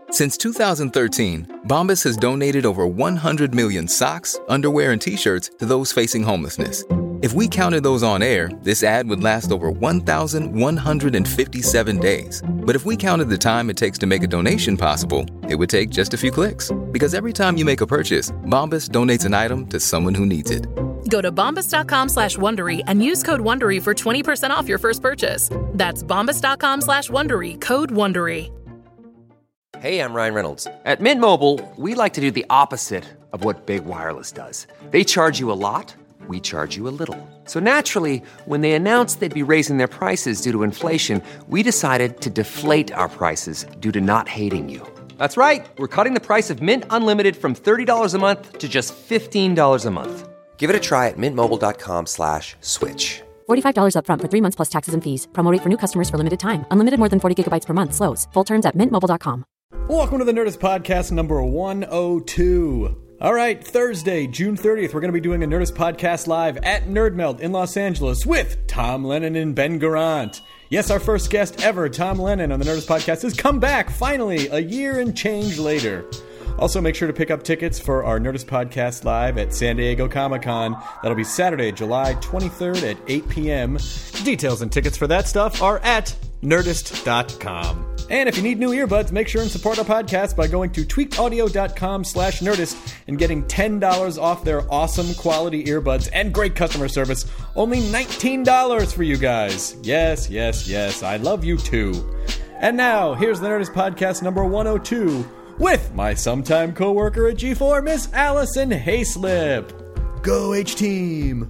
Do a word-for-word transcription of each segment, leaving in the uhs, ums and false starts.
Since two thousand thirteen, Bombas has donated over one hundred million socks, underwear, and T-shirts to those facing homelessness. If we counted those on air, this ad would last over one thousand one hundred fifty-seven days. But if we counted the time it takes to make a donation possible, it would take just a few clicks. Because every time you make a purchase, Bombas donates an item to someone who needs it. Go to bombas.com slash Wondery and use code Wondery for twenty percent off your first purchase. That's bombas.com slash Wondery, code Wondery. Hey, I'm Ryan Reynolds. At Mint Mobile, we like to do the opposite of what Big Wireless does. They charge you a lot, we charge you a little. So naturally, when they announced they'd be raising their prices due to inflation, we decided to deflate our prices due to not hating you. That's right. We're cutting the price of Mint Unlimited from thirty dollars a month to just fifteen dollars a month. Give it a try at mintmobile.com slash switch. forty-five dollars up front for three months plus taxes and fees. Promo rate for new customers for limited time. Unlimited more than forty gigabytes per month. Slows full terms at mint mobile dot com. Welcome to the Nerdist Podcast number one oh two. All right, Thursday, June thirtieth, we're going to be doing a Nerdist Podcast live at Nerdmelt in Los Angeles with Tom Lennon and Ben Garant. Yes, our first guest ever, Tom Lennon on the Nerdist Podcast, has come back, finally, a year and change later. Also, make sure to pick up tickets for our Nerdist Podcast live at San Diego Comic-Con. That'll be Saturday, July twenty-third at eight p.m. Details and tickets for that stuff are at nerdist dot com. And if you need new earbuds, make sure and support our podcast by going to tweakedaudio.com slash nerdist and getting ten dollars off their awesome quality earbuds and great customer service. Only nineteen dollars for you guys. Yes, yes, yes. I love you too. And now, here's the Nerdist Podcast number one oh two with my sometime co-worker at G four, Miss Allison Hayslip. Go H-Team!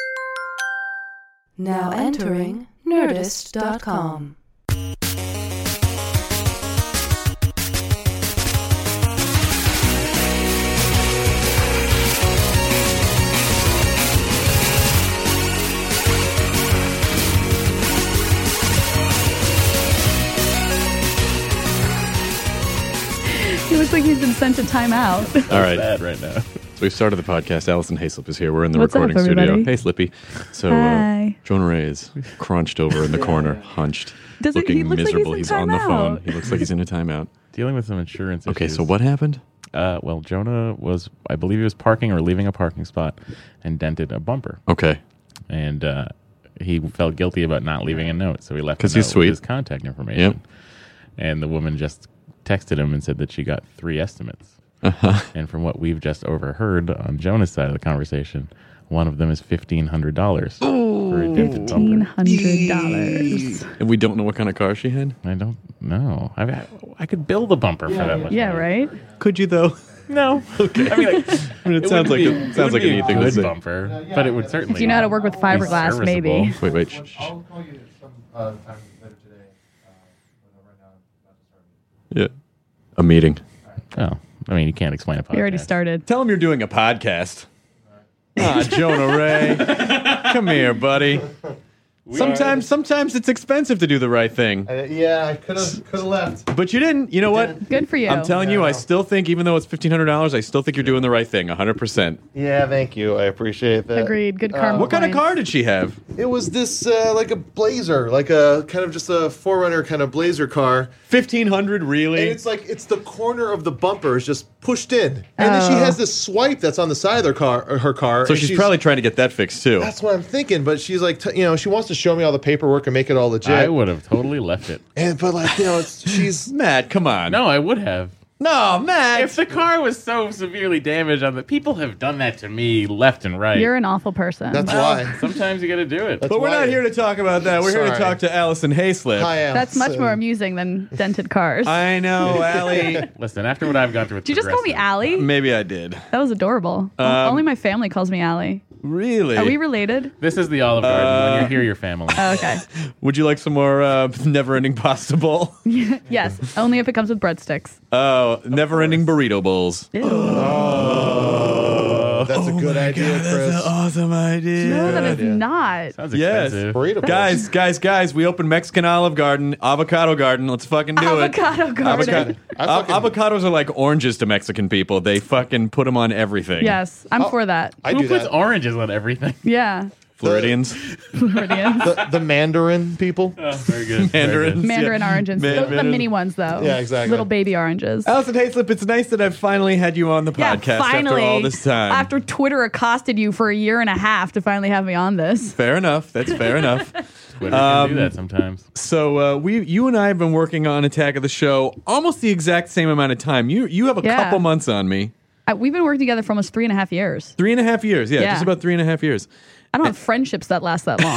Now entering nerdist dot com. He looks like he's been sent to timeout. All right. Bad right now. So we started the podcast. Allison Hayslip is here. We're in the What's recording up, studio. everybody? Hey, Slippy. So uh, Jonah Ray is crunched over in the corner, hunched, Does it- looking he looks like miserable. he's in on the phone. timeout. He looks like he's in a timeout. Dealing with some insurance Okay, issues. so what happened? Uh, well, Jonah was, I believe he was parking or leaving a parking spot and dented a bumper. Okay. And uh, he felt guilty about not leaving a note, so he left a 'Cause note he's sweet. with his contact information. Yep. And the woman just texted him and said that she got three estimates. Uh-huh. And from what we've just overheard on Jonah's side of the conversation, one of them is fifteen hundred dollars for a dented Fifteen bumper. hundred dollars. And we don't know what kind of car she had? I don't know. I, I could build a bumper for that much Yeah, money. right. Could you, though? No. Okay. I mean, like, I mean, it, sounds like be, a, sounds like a be neat thing good to say. bumper, but it would certainly. If you know how to work with be fiberglass, maybe. serviceable. Wait, wait. Shh, shh. I'll call you some uh, time later today. Uh, but right now, I'm about to start. Yeah. A meeting. Oh, I mean, you can't explain a podcast. We already started. Tell him you're doing a podcast. Ah, Jonah Ray. Come here, buddy. Sometimes, sometimes it's expensive to do the right thing. Uh, yeah, I could have could have left. But you didn't. You know what? Good for you. I'm telling you, Yeah. I still think, even though it's fifteen hundred dollars, I still think you're doing the right thing, one hundred percent. Yeah, thank you. I appreciate that. Agreed. Good karma. What kind of points. car did she have? It was this uh, like a Blazer, like a kind of just a Forerunner kind of Blazer car. fifteen hundred, really? And it's like it's the corner of the bumper is just pushed in, and then she Oh. has this swipe that's on the side of her car. Or her car. so and she's, probably trying to get that fixed, too. That's what I'm thinking. But she's like, t- you know, she wants to show me all the paperwork and make it all legit. I would have totally left it. And but like you know, it's, she's Matt, come on. No, I would have. No, Matt. If the car was so severely damaged, on the people have done that to me left and right. You're an awful person. that's Well, why. Sometimes you got to do it. That's but we're why- not here to talk about that. We're here to Sorry. talk to Allison Hayslip. Hi, Al. That's much So- more amusing than dented cars. I know, Allie. Listen, after what I've gone through with Did you just call me Progressive- Allie? Maybe I did. That was adorable. Um, Only my family calls me Allie. Really? Are we related? This is the Olive Garden. Uh, when you're here, your family. Oh, okay. Would you like some more uh, never-ending pasta bowl? Yes. Only if it comes with breadsticks. Oh, never-ending burrito bowls. Ew. Oh, that's a good idea, Chris. awesome idea. No, that is idea. not. Sounds Yes. expensive. Burrito bowls. Guys, guys, guys, we opened Mexican Olive Garden, Avocado Garden. Let's fucking do Avocado it. garden. Avocado. I Av- fucking- avocados are like oranges to Mexican people. They fucking put them on everything. Yes, I'm Oh. for that. I Who do puts that. oranges on everything? Yeah. Floridians. Floridians. The, the Mandarin people. Oh, very good. Mandarins. Mandarin yeah. oranges. Man- Those are the Mandarin- mini ones, though. Yeah, exactly. Little baby oranges. Allison Hayslip, it's nice that I've finally had you on the Yeah, podcast finally, after all this time. After Twitter accosted you for a year and a half to finally have me on this. Fair enough. That's fair enough. Twitter Um, can do that sometimes. So uh, we, you and I have been working on Attack of the Show almost the exact same amount of time. You, you have a Yeah. couple months on me. Uh, we've been working together for almost three and a half years. Three and a half years. Yeah, Yeah. just about three and a half years. I don't have friendships that last that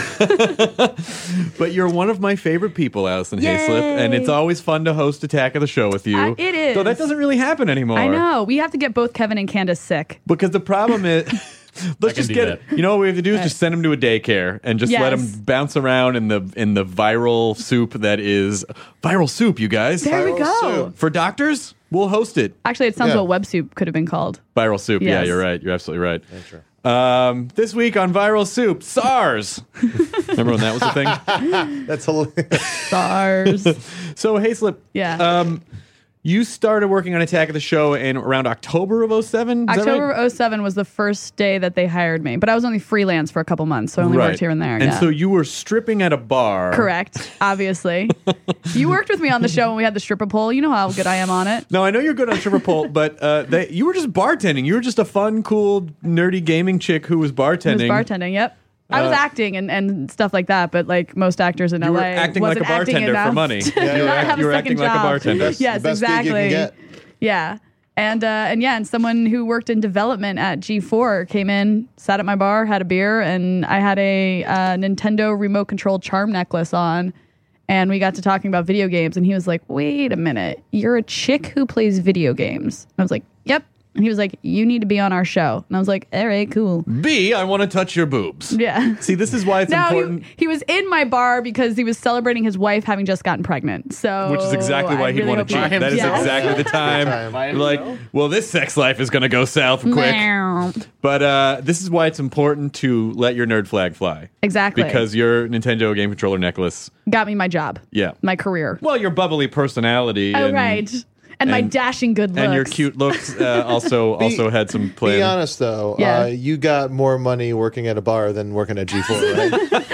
long. But you're one of my favorite people, Allison Yay. Hayslip, and it's always fun to host Attack of the Show with you. Uh, it is. So that doesn't really happen anymore. I know. We have to get both Kevin and Candace sick. Because the problem is, let's can just do get that. you know what we have to do is just send them to a daycare and just let Yes. them bounce around in the in the viral soup that is viral soup. You guys, There we Viral go. soup. for doctors, we'll host it. Actually, it sounds Yeah. what web soup could have been called. Viral soup. Yeah, Yes. you're right. You're absolutely right. Um, this week on Viral Soup, SARS. Remember when that was a thing? That's hilarious. SARS. So Hayslip, Yeah. um, you started working on Attack of the Show in around October of oh seven? Is that October right? of oh seven was the first day that they hired me, but I was only freelance for a couple months, so I only Right. worked here and there. And yeah. so you were stripping at a bar. Correct, obviously. You worked with me on the show when we had the stripper pole. You know how good I am on it. No, I know you're good on stripper pole, but uh, they, you were just bartending. You were just a fun, cool, nerdy gaming chick who was I was bartending. bartending, yep. I was Uh, acting and, and stuff like that, but like most actors in You L A, were acting like a wasn't acting bartender for enough money. to Yeah, you were not act- have you a were second acting like a job. bartender. Best- Yes, the best gig you exactly. can get. Yeah. And uh, and yeah, and someone who worked in development at G four came in, sat at my bar, had a beer, and I had a uh, Nintendo remote control charm necklace on, and we got to talking about video games, and he was like, "Wait a minute, you're a chick who plays video games?" And I was like, "Yep." And he was like, "You need to be on our show." And I was like, "All right, cool." B, I want to touch your boobs. Yeah. See, this is why it's No, important. he, he was in my bar because he was celebrating his wife having just gotten pregnant. So, Which is exactly why I he'd really want hope to he- cheat. That is Yes. exactly the time. time. You're like, well, this sex life is going to go south quick. Meow. But uh, this is why it's important to let your nerd flag fly. Exactly. Because your Nintendo game controller necklace, got me my job, yeah. my career. Well, your bubbly personality. Oh, and, right. And, my and- dashing good looks. And your cute looks uh, also also had some play. Be honest though, Yeah. uh, you got more money working at a bar than working at G four, right?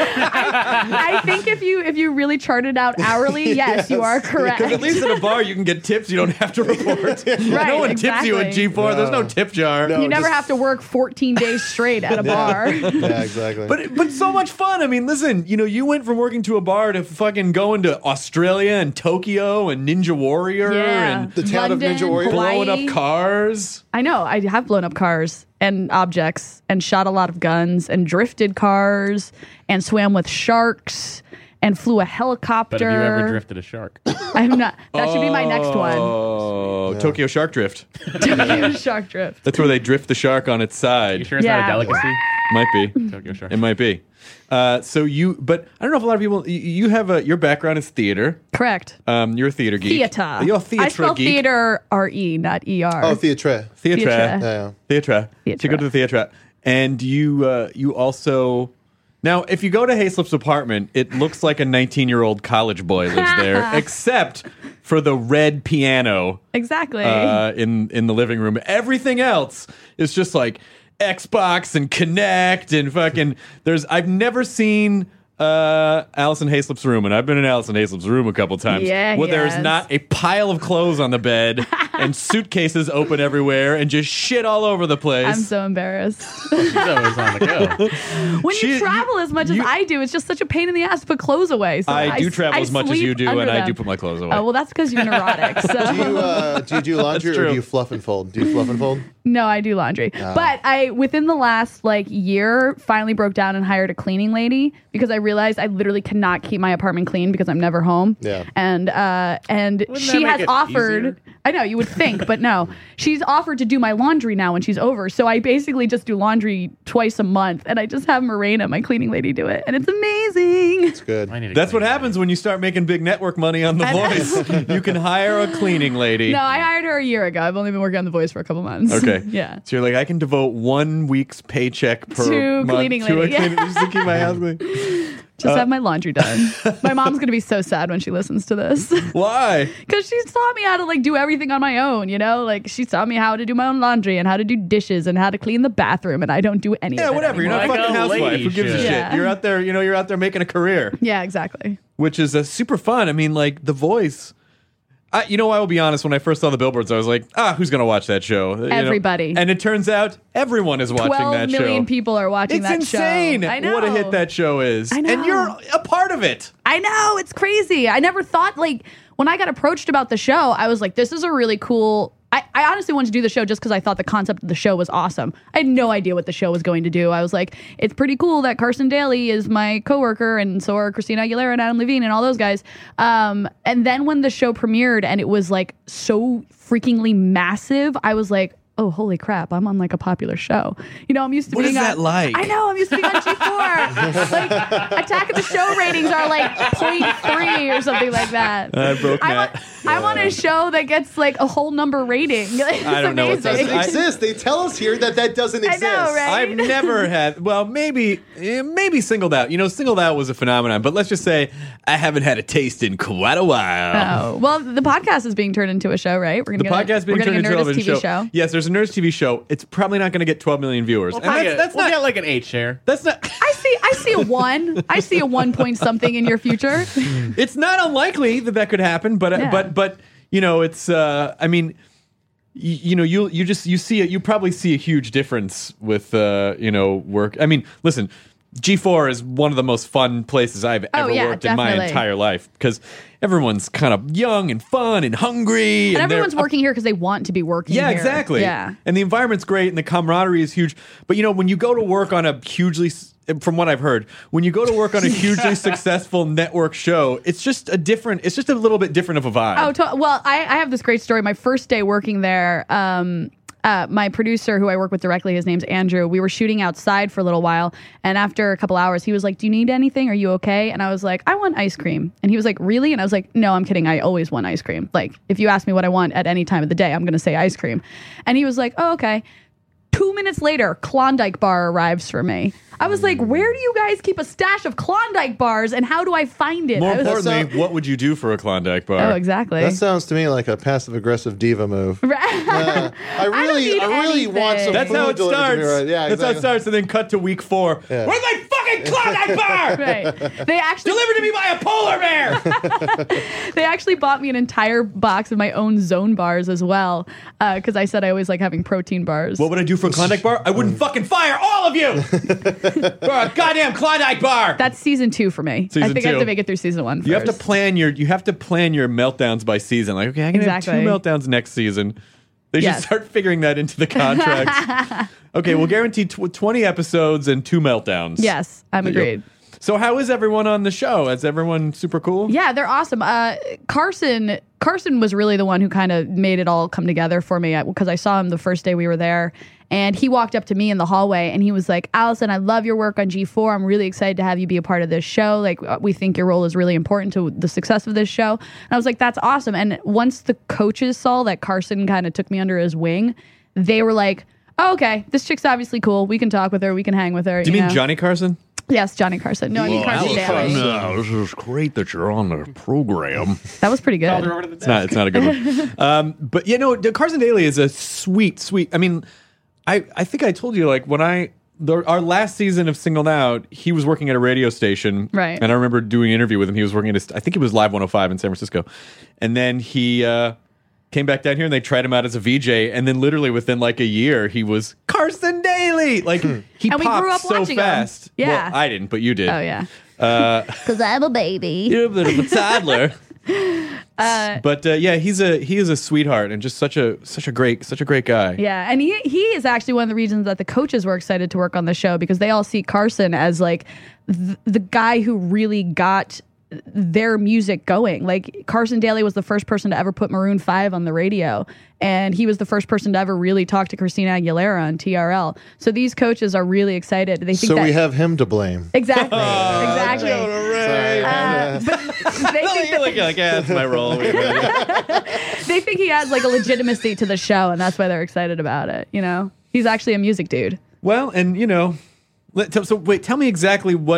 I think if you if you really charted out hourly, yes, you are correct. Because at least at a bar you can get tips you don't have to report. no one tips you at exactly. G four. There's no No. tip jar. No. you never just- have to work fourteen days straight at a bar. Yeah, exactly. But but so much fun. I mean, listen, you know, you went from working to a bar to fucking going to Australia and Tokyo and Ninja Warrior Yeah. and The town of London, Ninja Warrior. blowing Hawaii. up cars. I know. I have blown up cars and objects and shot a lot of guns and drifted cars and swam with sharks and flew a helicopter. But have you ever drifted a shark? I'm not. That should be my next one. Oh, Tokyo Shark Drift. Shark drift. That's where they drift the shark on its side. You sure it's Yeah. not a delicacy? Might be. Tokyo Shark. It might be. Uh, so you, but I don't know if a lot of people. You, you have a your background is theater. Correct. Um, you're a theater geek. Theater. You're a theater I spell geek. theater R E, not E R. oh, theatre. Theatre. Theatre. Yeah, yeah. Theatre. Theatre. So you go to the theatre. And you uh, you also now if you go to Hayslip's apartment, it looks like a nineteen-year-old college boy lives there, except for the red piano Exactly. uh, in in the living room. Everything else is just like Xbox and Kinect and fucking there's I've never seen uh, Allison Hayslip's room, and I've been in Allison Hayslip's room a couple times. Yeah, where he there's has. not a pile of clothes on the bed and suitcases open everywhere and just shit all over the place. I'm so embarrassed. She's always on the go. When She- you travel as much you- as I do, it's just such a pain in the ass to put clothes away. So I do s- travel I as much as sleep you do, under and I them. do put my clothes away. Oh well, that's because you're neurotic. So Do you uh, do you do laundry That's or true. do you fluff and fold? Do you fluff and fold? no, I do laundry. But I within the last like year finally broke down and hired a cleaning lady because I realized I literally cannot keep my apartment clean because I'm never home. Yeah. And uh and Wouldn't that she make has it offered easier? I know you would think, but no. She's offered to do my laundry now when she's over. So I basically just do laundry twice a month and I just have Morena, my cleaning lady, do it. And it's amazing. It's good. I need a That's what clean happens when you start making big network money on The Voice. You can hire a cleaning lady. No, I hired her a year ago. I've only been working on The Voice for a couple months. Okay. yeah. So you're like, I can devote one week's paycheck per To month cleaning to lady, a cleaning yeah. just to keep my house clean. Just Uh, have my laundry done. My mom's gonna be so sad when she listens to this. Why? Because she taught me how to like do everything on my own. You know, like she taught me how to do my own laundry and how to do dishes and how to clean the bathroom, and I don't do any. Yeah, of it whatever. You're not a anymore. fucking Like a housewife. lady Who gives a should. shit? Yeah. You're out there. You know, you're out there making a career, Yeah, exactly. which is uh, super fun. I mean, like The Voice. I, you know, I will be honest. When I first saw the billboards, I was like, "Ah, who's gonna watch that show?" You know? Everybody. And it turns out everyone is watching Twelve that million show. people are watching It's that insane show. I know. what a hit that show is, I know. and you're a part of it. I know, it's crazy. I never thought, like, when I got approached about the show, I was like, this is a really cool. I, I honestly wanted to do the show just because I thought the concept of the show was awesome. I had no idea what the show was going to do. I was like, it's pretty cool that Carson Daly is my coworker, and so are Christina Aguilera and Adam Levine and all those guys. Um, and then when the show premiered and it was like so freakingly massive, I was like, oh, holy crap, I'm on like a popular show. You know, I'm used to What being is on, that like? I know, I'm used to being on G four. Like, Attack of the Show ratings are like point three or something like that. I broke I Matt. want, I want a show that gets like a whole number rating. It's I don't know what amazing. that's- I- Exists. They tell us here that that doesn't I exist. know, right? I've never had. Well, maybe, eh, maybe Singled Out. You know, Singled Out was a phenomenon. But let's just say I haven't had a taste in quite a while. Oh, well, the podcast is being turned into a show, right? We're The gonna podcast being we're turned getting into a a Nerdist television T V show. show. Yes, there's a Nerds T V show. It's probably not going to get twelve million viewers. We'll, and probably that's, get, that's we'll not. get like an eight share. That's not. I see. I see a one. I see a one point something in your future. It's not unlikely that that could happen. But Yeah. but but you know, it's. Uh, I mean. You, you know, you you just you see it. You probably see a huge difference with uh, you know work. I mean, listen, G four is one of the most fun places I've Oh, ever yeah, worked in my definitely. entire life because everyone's kind of young and fun and hungry, And they're everyone's working here because they want to be working Yeah, here. exactly. Yeah. And the environment's great and the camaraderie is huge. But you know, when you go to work on a hugely, from what I've heard, when you go to work on a hugely successful network show, it's just a different, it's just a little bit different of a vibe. Oh, to- well, I, I have this great story. My first day working there, um, uh, my producer, who I work with directly, his name's Andrew. We were shooting outside for a little while, and after a couple hours, he was like, "Do you need anything? Are you okay?" And I was like, "I want ice cream." And he was like, "Really?" And I was like, "No, I'm kidding. I always want ice cream. Like, if you ask me what I want at any time of the day, I'm going to say ice cream." And he was like, "Oh, okay." Two minutes later, Klondike bar arrives for me. I was like, where do you guys keep a stash of Klondike bars, and how do I find it? More I was importantly, what would you do for a Klondike bar? Oh, exactly. That sounds to me like a passive aggressive diva move. Right. Yeah. I really, need I, really want some. anything. That's food how it delivered to starts. me right- Yeah, That's how it exactly. starts, and then cut to week four. Yeah. Where's my fucking Klondike bar? Right. They actually Delivered to me by a polar bear. they actually bought me an entire box of my own Zone bars as well, because I said I always like having protein bars. What would I do for a Klondike bar? I wouldn't fucking fire all of you for a goddamn Klondike bar. That's season two for me. Season I think I have two. to make it through season one. You have to first. plan your you have to plan your meltdowns by season. Like, okay, I can Exactly. have two meltdowns next season. They should Yes. start figuring that into the contracts. Okay, we'll guarantee tw- twenty episodes and two meltdowns. Yes, I'm There you go. agreed. So how is everyone on the show? Is everyone super cool? Yeah, they're awesome. Uh, Carson Carson was really the one who kind of made it all come together for me because I saw him the first day we were there, and he walked up to me in the hallway and he was like, "Allison, I love your work on G four. I'm really excited to have you be a part of this show. Like, uh, we think your role is really important to the success of this show." And I was like, "That's awesome." And once the coaches saw that Carson kind of took me under his wing, they were like, "Oh, okay, this chick's obviously cool. We can talk with her. We can hang with her." Do you mean know? Johnny Carson? Yes, Johnny Carson. No, I mean Carson Daly. No, this is great that you're on the program. That was pretty good. It's not. It's not a good one. um, but you know, Carson Daly is a sweet, sweet. I mean, I I think I told you like when I the, our last season of Singled Out, he was working at a radio station, Right. And I remember doing an interview with him. He was working at a, I think it was Live one oh five in San Francisco, and then he uh, came back down here and they tried him out as a V J, and then literally within like a year, he was Carson Daly. Like he And we popped grew up so watching him. fast. Yeah. Well, I didn't, but you did. Oh yeah. Uh, Because I'm a baby. You're a bit of a toddler. but uh, yeah, he's a he is a sweetheart and just such a such a great such a great guy. Yeah, and he he is actually one of the reasons that the coaches were excited to work on the show because they all see Carson as like th- the guy who really got their music going. Like Carson Daly was the first person to ever put Maroon five on the radio, and he was the first person to ever really talk to Christina Aguilera on T R L. So these coaches are really excited. They think So that we have him to blame. exactly, exactly. Sorry. Uh, but they think that like, like, yeah, that's my role. they think he adds like a legitimacy to the show, and that's why they're excited about it. You know, he's actually a music dude. Well, and you know, let, t- so wait, tell me exactly what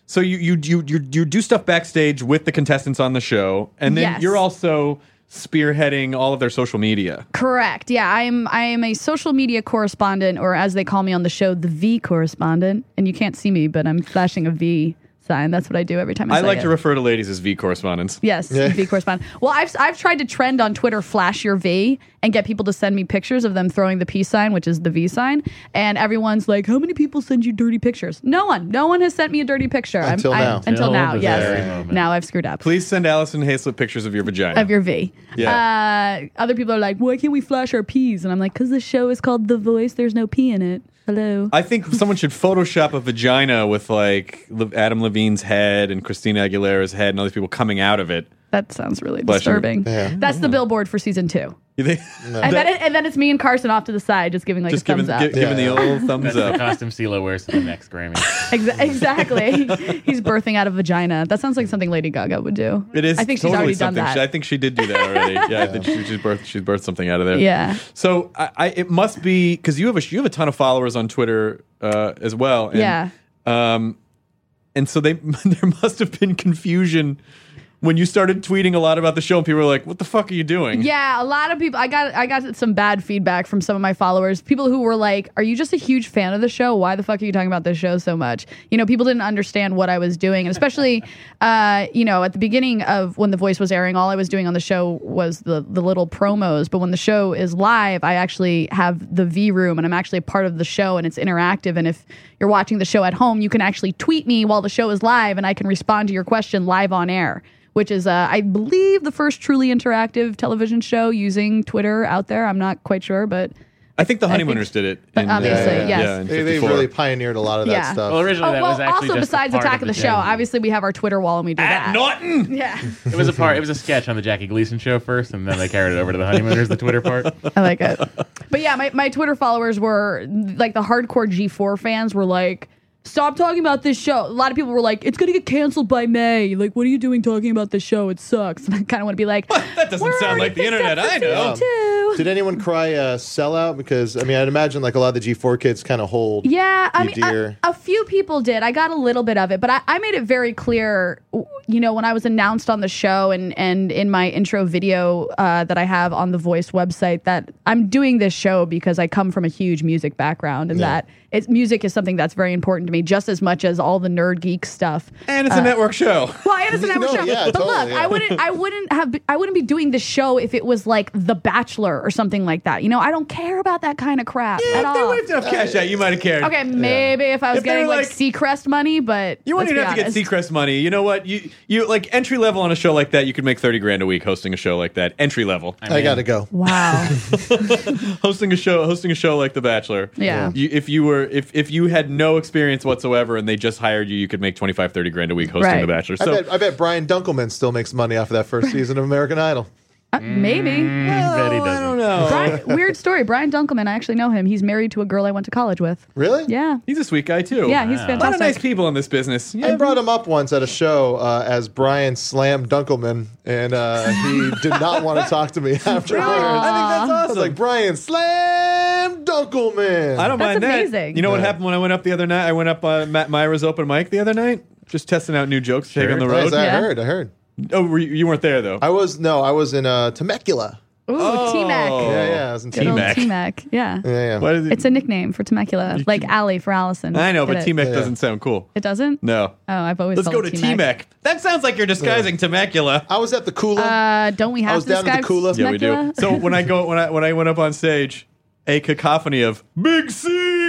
So you you you you you do stuff backstage with the contestants on the show, and then Yes. you're also spearheading all of their social media. Correct. Yeah, I'm I am a social media correspondent, or as they call me on the show, the V correspondent. And you can't see me, but I'm flashing a V sign. That's what I do every time I, I say like it. to refer to ladies as V correspondents. Yes, V correspondent. Well, I've I've tried to trend on Twitter, flash your V, and get people to send me pictures of them throwing the peace sign, which is the V sign. And everyone's like, "How many people send you dirty pictures?" No one. No one has sent me a dirty picture. Until I'm, now. I'm, until Until now, the yes. very moment. Now I've screwed up. Please send Allison Hayslip pictures of your vagina. Of your V. Yeah. Uh, other people are like, "Why can't we flash our P's?" And I'm like, "Because the show is called The Voice. There's no P in it." Hello. I think someone should Photoshop a vagina with like Le- Adam Levine's head and Christina Aguilera's head and all these people coming out of it. That sounds really Bless you. disturbing. Yeah. That's the billboard for season two. You think? And then, it, and then it's me and Carson off to the side, just giving like Just a thumbs giving, up. gi- giving Yeah. the old thumbs That's the up. costume CeeLo wears to the next Grammy. Exa- exactly. He's birthing out of vagina. That sounds like something Lady Gaga would do. It is I think she's totally already done something. that. She, I think she did do that already. Yeah, I think she, she's birthed she's birthed something out of there. Yeah. So I, I it must be because you have a you have a ton of followers on Twitter uh, as well. And, Yeah. Um, and so they there must have been confusion when you started tweeting a lot about the show, and people were like, "What the fuck are you doing?" Yeah, a lot of people. I got I got some bad feedback from some of my followers. People who were like, "Are you just a huge fan of the show? Why the fuck are you talking about this show so much?" You know, people didn't understand what I was doing, and especially, uh, you know, at the beginning of when The Voice was airing, all I was doing on the show was the the little promos. But when the show is live, I actually have the V room, and I'm actually a part of the show, and it's interactive. And if you're watching the show at home, you can actually tweet me while the show is live, and I can respond to your question live on air. Which is, uh, I believe, the first truly interactive television show using Twitter out there. I'm not quite sure, but I think the I think- Honeymooners did it. But in- obviously, Yeah, yeah. yes. Yeah, in They, they fifty-four. really pioneered a lot of that Yeah. stuff. Well, originally oh, that well, was actually also just besides a part Attack of the Show, show. obviously we have our Twitter wall and we do At that. Norton. Yeah, It was a part. It was a sketch on the Jackie Gleason show first, and then they carried it over to the Honeymooners, the Twitter part. I like it. But yeah, my, my Twitter followers were like the hardcore G four fans were like, stop talking about this show. A lot of people were like, it's going to get canceled by May. Like, what are you doing talking about this show? It sucks. And I kind of want to be like, That doesn't we're sound already like the picked internet. up for I know. season two. Did anyone cry uh, sellout? Because I mean, I'd imagine like a lot of the G four kids kind of hold. Yeah, I you mean, a, dear. a few people did. I got a little bit of it, but I, I made it very clear, you know, when I was announced on the show and, and in my intro video uh, that I have on the Voice website that I'm doing this show because I come from a huge music background and Yeah. that it's, music is something that's very important to me just as much as all the nerd geek stuff. And it's a network show. Well, and it's a network No, show. yeah, but totally, look, yeah. I wouldn't, I wouldn't have, I wouldn't be doing this show if it was like The Bachelor or something like that. You know, I don't care about that kind of crap Yeah, at if they all. waved enough cash out, you might have cared. Okay, maybe if I was If they were getting like, like- Seacrest money, but You wouldn't let's even be have to get honest. Seacrest money. You know what? You you like entry level on a show like that. You could make thirty grand a week hosting a show like that. Entry level, I gotta go. Wow. hosting a show, hosting a show like The Bachelor. Yeah. You, if you were, if if you had no experience whatsoever and they just hired you, you could make twenty-five, thirty grand a week hosting Right. The Bachelor. I So bet I bet Brian Dunkelman still makes money off of that first season of American Idol. Uh, maybe. Bet he I doesn't. don't know. Brian, weird story. Brian Dunkelman, I actually know him. He's married to a girl I went to college with. Really? Yeah. He's a sweet guy too. Yeah, he's A lot of fantastic. nice people in this business. I Yeah. brought him up once at a show uh, as Brian Slam Dunkelman, and uh, he did not want to talk to me afterwards. I think that's I awesome. was like, Brian Slam Dunkelman. I don't That's mind that. amazing. You know what Yeah. happened when I went up the other night? I went up uh, Matt Myra's open mic the other night, just testing out new jokes to take on the Nice, road. I Yeah. heard, I heard. Oh, were you, you weren't there though. I was, no, I was in uh, Temecula. Ooh, Oh. T-Mac. Yeah, yeah, I was in Good old T-Mac. T-Mac. Yeah. Yeah, yeah. What is it? It's a nickname for Temecula, like Allie for Allison. I know, Get but it? T Mac Yeah. doesn't sound cool. It doesn't? No. Oh, I've always Let's go called to it T Mac. That sounds like you're disguising Temecula. I was at the Kula. Uh, don't we have I was to down at the describe Kula. Yeah, we do. Temecula? So when I go when I when I went up on stage, a cacophony of Big C.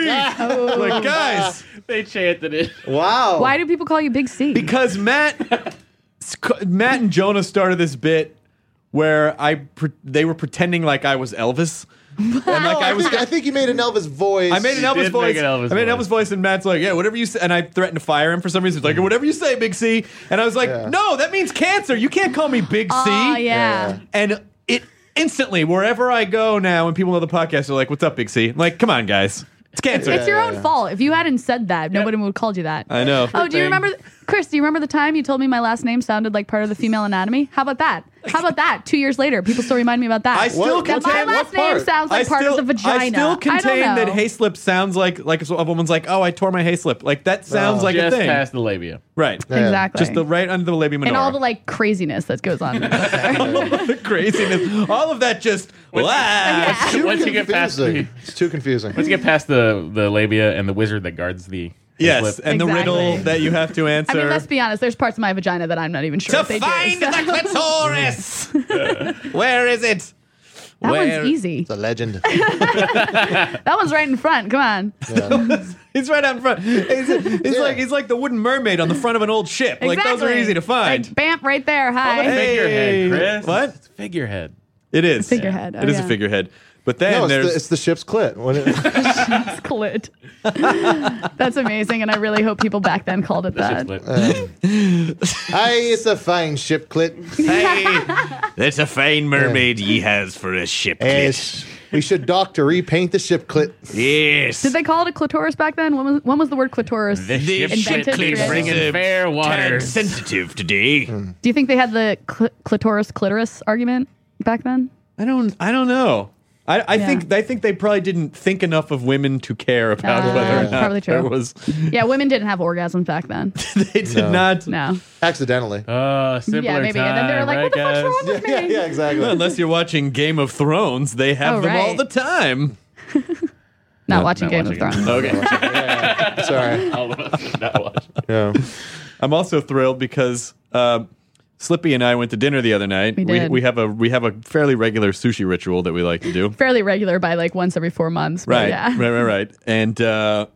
Like guys, They chanted it. wow. Why do people call you Big C? because Matt Matt and Jonah started this bit where I pre- they were pretending like I was Elvis. And like Oh, I I, was think, I think you made an Elvis voice. I made an You Elvis did voice. make an Elvis I made an voice. Elvis voice, and Matt's like, "Yeah, whatever you say." And I threatened to fire him for some reason. He's like, "Whatever you say, Big C." And I was like, Yeah. "No, that means cancer. You can't call me Big C." Oh, yeah. And it instantly, wherever I go now, when people know the podcast, they're like, "What's up, Big C?" I'm like, come on, guys, it's cancer. It's your yeah, own yeah. fault. If you hadn't said that, nobody would have called you that. I know. Oh, do you thing. remember, Chris? Do you remember the time you told me my last name sounded like part of the female anatomy? How about that? How about that? Two years later, people still remind me about that. I still that contain my last what name part? sounds like I part still, of the vagina. I still contain I that don't know. hayslip sounds like like if a woman's like, oh, I tore my hayslip. Like that sounds Oh. like Just a thing. past the labia. Right. Yeah. Exactly. Just the right under the labia minora. and all the like craziness that goes on. there. the craziness. All of that just What's- wow. Too Once you get past confusing. the- It's too confusing. Once you get past the, the labia and the wizard that guards the Yes, hayslip. and the Exactly. riddle that you have to answer. I mean, let's be honest. There's parts of my vagina that I'm not even sure to if they find do. the clitoris. Where is it? That Where- one's easy. It's a legend. That one's right in front. Come on. Yeah. He's right out in front. He's, he's Yeah. like he's like the wooden mermaid on the front of an old ship. Like those are Exactly. easy to find. Like, bam, right there. Hi. Hey. Figurehead, Chris. What? It's figurehead. It is Figurehead. Oh, It is yeah. a figurehead. But then No, it's there's the, it's the ship's clit. When it, It's clit. That's amazing, and I really hope people back then called it The that. ship's lit. Aye, it's a fine ship clit. hey, that's a fine mermaid ye has for a ship. Yes. We should doctor repaint the ship clit. Yes. Did they call it a clitoris back then? When was, when was the word clitoris The ship invented? clit Chris? bringing fair waters. sensitive today. Do you think they had the cl- clitoris clitoris argument back then? I don't. I don't know. I, I Yeah. think I think they probably didn't think enough of women to care about Uh, whether or that's not probably true. there was. Yeah, women didn't have orgasms back then. They did No. not. No. Accidentally. Uh, simpler Yeah, maybe. time, And then they were like, right, what the fuck's guys? wrong Yeah, with me? yeah, yeah, exactly. Unless you're watching Game of Thrones, they have Oh, them all right. the time. Not watching not Game watching of Thrones. Okay. Sorry. All of us are not watching. Yeah. I'm also thrilled because uh, Slippy and I went to dinner the other night. We did. we have a we have a fairly regular sushi ritual that we like to do. Fairly regular by like once every four months. But Right, Yeah. right, right, right. And uh,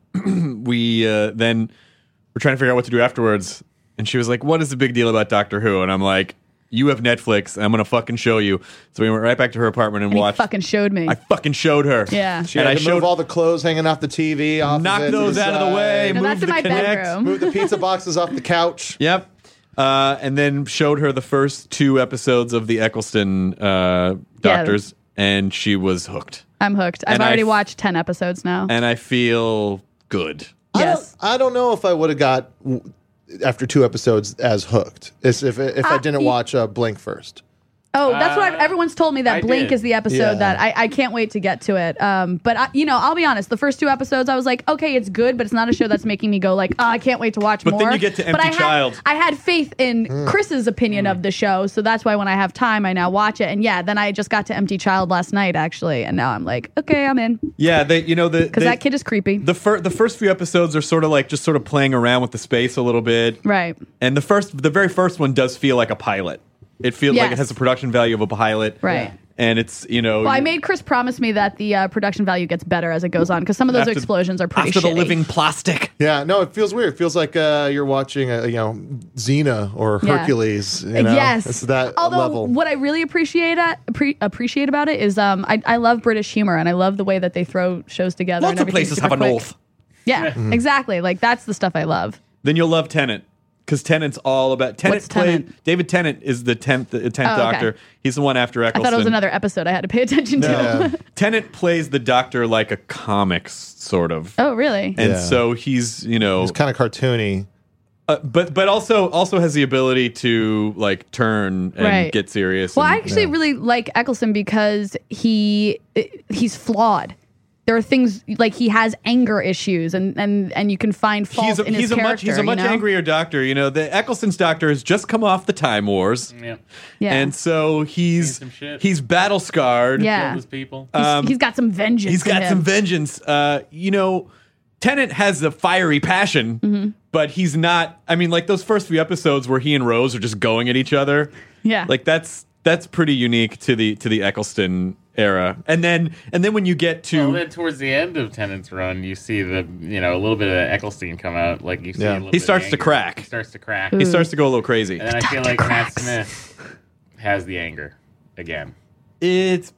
we uh, then we're trying to figure out what to do afterwards. And she was like, "What is the big deal about Doctor Who?" And I'm like, "You have Netflix. And I'm gonna fucking show you." So we went right back to her apartment and, And he watched. fucking showed me. I fucking showed her. Yeah. She And had I to showed move all the clothes hanging off the T V. Off knock of it to those out of the way. side, No, Move that's in the my Connect. bedroom. Move the pizza boxes off the couch. Yep. Uh, and then showed her the first two episodes of the Eccleston uh, Doctors, and she was hooked. I'm hooked. I've And I already f- watched ten episodes now. And I feel good. Yes. I don't, I don't know if I would have got w- after two episodes as hooked as if if I Uh, didn't y- watch uh, Blink first. Oh, that's what I've, everyone's told me. That I Blink did. is the episode Yeah. that I, I can't wait to get to it. Um, but I, you know, I'll be honest. The first two episodes, I was like, okay, it's good, but it's not a show that's making me go like, oh, I can't wait to watch But more. then you get to But Empty I had, Child. I had faith in Hmm. Chris's opinion of the show, so that's why when I have time, I now watch it. And yeah, then I just got to Empty Child last night actually, and now I'm like, okay, I'm in Yeah, they, you know, the because that kid is creepy. the fir- the first few episodes are sort of like just sort of playing around with the space a little bit, Right. and the first, the very first one does feel like a pilot. It feels like it Yes. has the production value of a pilot, Right. And it's you know, Well, I made Chris promise me that the uh, production value gets better as it goes on because some of those after- explosions are pretty after shitty. the living plastic. Yeah, no, it feels weird. It feels like uh, you're watching, uh, you know, Xena or Yeah. Hercules. You know? Yes, it's that Although level. what I really appreciate at, appre- appreciate about it is um I, I love British humor and I love the way that they throw shows together. Lots and of everything's places super have an quick. oath. Yeah, Mm-hmm. exactly. Like that's the stuff I love. Then you'll love Tennant. Because Tennant's all about Tennant. What's Played, Tennant? David Tennant is the tenth, the tenth Oh, okay. Doctor. He's the one after I Eccleston. thought it was another episode I had to pay attention to. Yeah. Tennant plays the Doctor like a comics sort of, Oh, really? and Yeah. so he's you know, It's kind of cartoony. uh, but but also also has the ability to like turn and Right. get serious. Well, and, I actually really like Eccleston because he he's flawed. There are things like he has anger issues, and and and you can find fault he's a, in his he's a character. much he's a much you know? angrier Doctor. You know, the Eccleston's Doctor has just come off the Time Wars, Yeah. Yeah, and so he's Seen some shit. he's battle scarred. yeah. Kill those people. He's- um, he's got some vengeance. He's in got him. some vengeance. Uh, you know, Tennant has the fiery passion, Mm-hmm. but he's not. I mean, like those first few episodes where he and Rose are just going at each other. Yeah. like that's that's pretty unique to the to the Eccleston era. And then and then when you get to Well, then towards the end of Tennant's run, you see the you know a little bit of Eccleston come out. Like you see, Yeah. a little He bit of starts to anger. crack. He starts to crack, he starts to go a little crazy. and then I feel Doctor like Matt cracks. Smith has the anger again. It's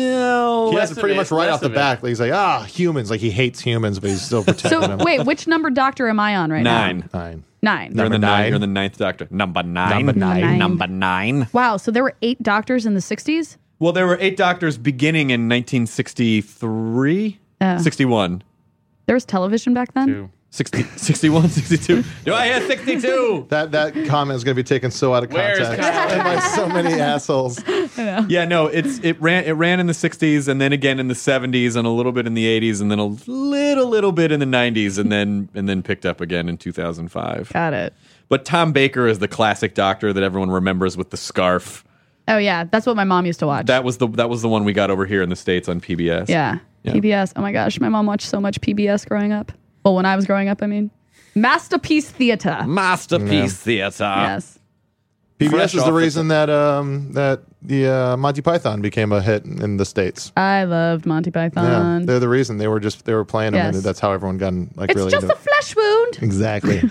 well, He Less has it of pretty it, much right less off the of it. back. He's like, ah, humans. Like he hates humans, but he's still protecting So them. wait, which number Doctor am I on right nine. now? Nine. Nine. You're in the Number nine. nine. You're in the ninth Doctor. Number nine. Number nine. Number nine. Wow. So there were eight doctors in the sixties. Well, there were eight Doctors beginning in nineteen sixty-three, Oh. sixty-one. There was television back then. Two. sixty, sixty-one, sixty-two. Do I hear sixty-two? That that comment is going to be taken so out of Where's context Kyle? and by so many assholes. Yeah, no, it's it ran it ran in the sixties and then again in the seventies and a little bit in the eighties and then a little little bit in the nineties and then and then picked up again in two thousand five. Got it. But Tom Baker is the classic doctor that everyone remembers with the scarf. Oh yeah, that's what my mom used to watch. That was the that was the one we got over here in the States on P B S. yeah. Yeah. P B S. Oh my gosh, my mom watched so much P B S growing up. Well, when I was growing up, I mean, Masterpiece Theater. Masterpiece Theater. Yes. P B S Fresh is off the the- reason that um, that the uh, Monty Python became a hit in the States. I loved Monty Yeah, Python. they're the reason. They were just they were playing them, Yes. and that's how everyone got like It's really just into a flesh wound. it. Exactly.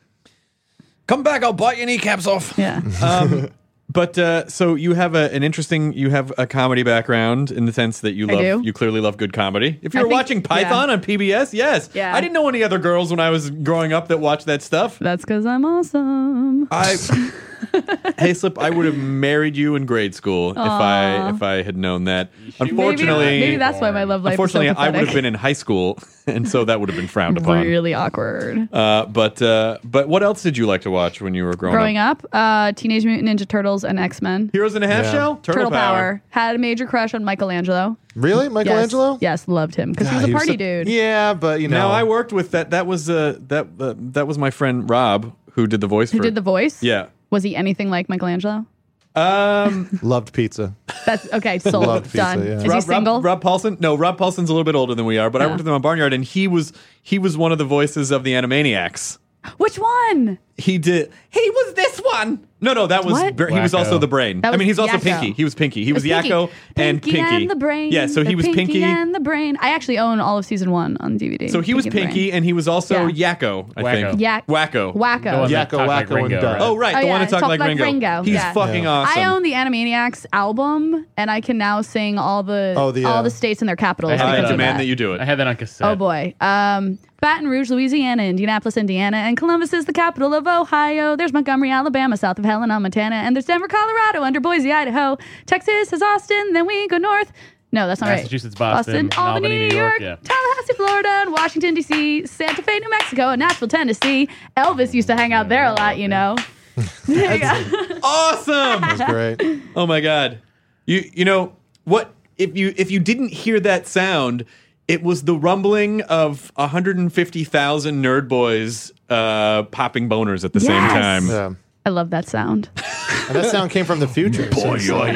Come back, I'll bite your kneecaps off. Yeah. Um, but uh, so you have a, an interesting, you have a comedy background in the sense that you I love, do. you clearly love good comedy. If I you were think- watching Python yeah. on P B S, yes. Yeah. I didn't know any other girls when I was growing up that watched that stuff. That's because I'm awesome. I, Hayslip, I would have married you in grade school if I if I had known that. Unfortunately, maybe, maybe that's why my love life unfortunately, is so I would have pathetic. been in high school, and so that would have been frowned upon. Really awkward. Uh, but uh, but what else did you like to watch when you were growing, Growing up? up, uh, Teenage Mutant Ninja Turtles and X-Men. Heroes in a Half Yeah. Shell, Turtle, Turtle Power. Had a major crush on Michelangelo. Really, Michelangelo? Yes, yes, loved him because he was God, a party so- dude. Yeah, but you know, Now I worked with that. That was uh, that uh, that was my friend Rob who did the voice. Who for did the voice? Yeah. Was he anything like Michelangelo? Um, loved pizza. That's okay. Sold. Loved pizza, Done. yeah. Is Rob, he single? Rob, Rob Paulson? No, Rob Paulson's a little bit older than we are, but I Yeah. worked with him on Barnyard, and he was he was one of the voices of the Animaniacs. Which one? He did. He was this one. No, no, that was. What? Br- He was Wacko. also the brain. That I was mean, he's also Yakko. Pinky. He was Pinky. He was Pinky. Yakko and Pinky. and the brain. Yeah, so he The was Pinky. and the brain. I actually own all of season one on D V D. So he was and the Brain. Pinky, and he was also Yeah. Yakko. I Wacko. think. Yak- Wacko. The Wacko. one that Yakko, talked like Wacko, and Ringo, Duh. right? Oh right, Oh, the yeah, one that talked talked like, like Ringo. Ringo, He's yeah. fucking awesome. I own the Animaniacs album, and I can now sing all the Oh, the, all uh, the states and their capitals. I had I because that of demand that. that you do it. I had that on cassette. Oh boy. Um, Baton Rouge, Louisiana, Indianapolis, Indiana, and Columbus is the capital of Ohio. There's Montgomery, Alabama, south of Helena, Montana, and there's Denver, Colorado, under Boise, Idaho. Texas is Austin, then we go north. No, that's not Massachusetts, right. Boston, Albany, Albany, New York, yeah. Tallahassee, Florida, and Washington, D C, Santa Fe, New Mexico, and Nashville, Tennessee. Elvis used to hang out there a lot, you know. There you go. Awesome. That's great. Oh my god. You you know what if you if you didn't hear that sound, it was the rumbling of one hundred fifty thousand nerd boys uh, popping boners at the same Yes. time. Yeah. I love that sound. And that sound came from the future. so it's like-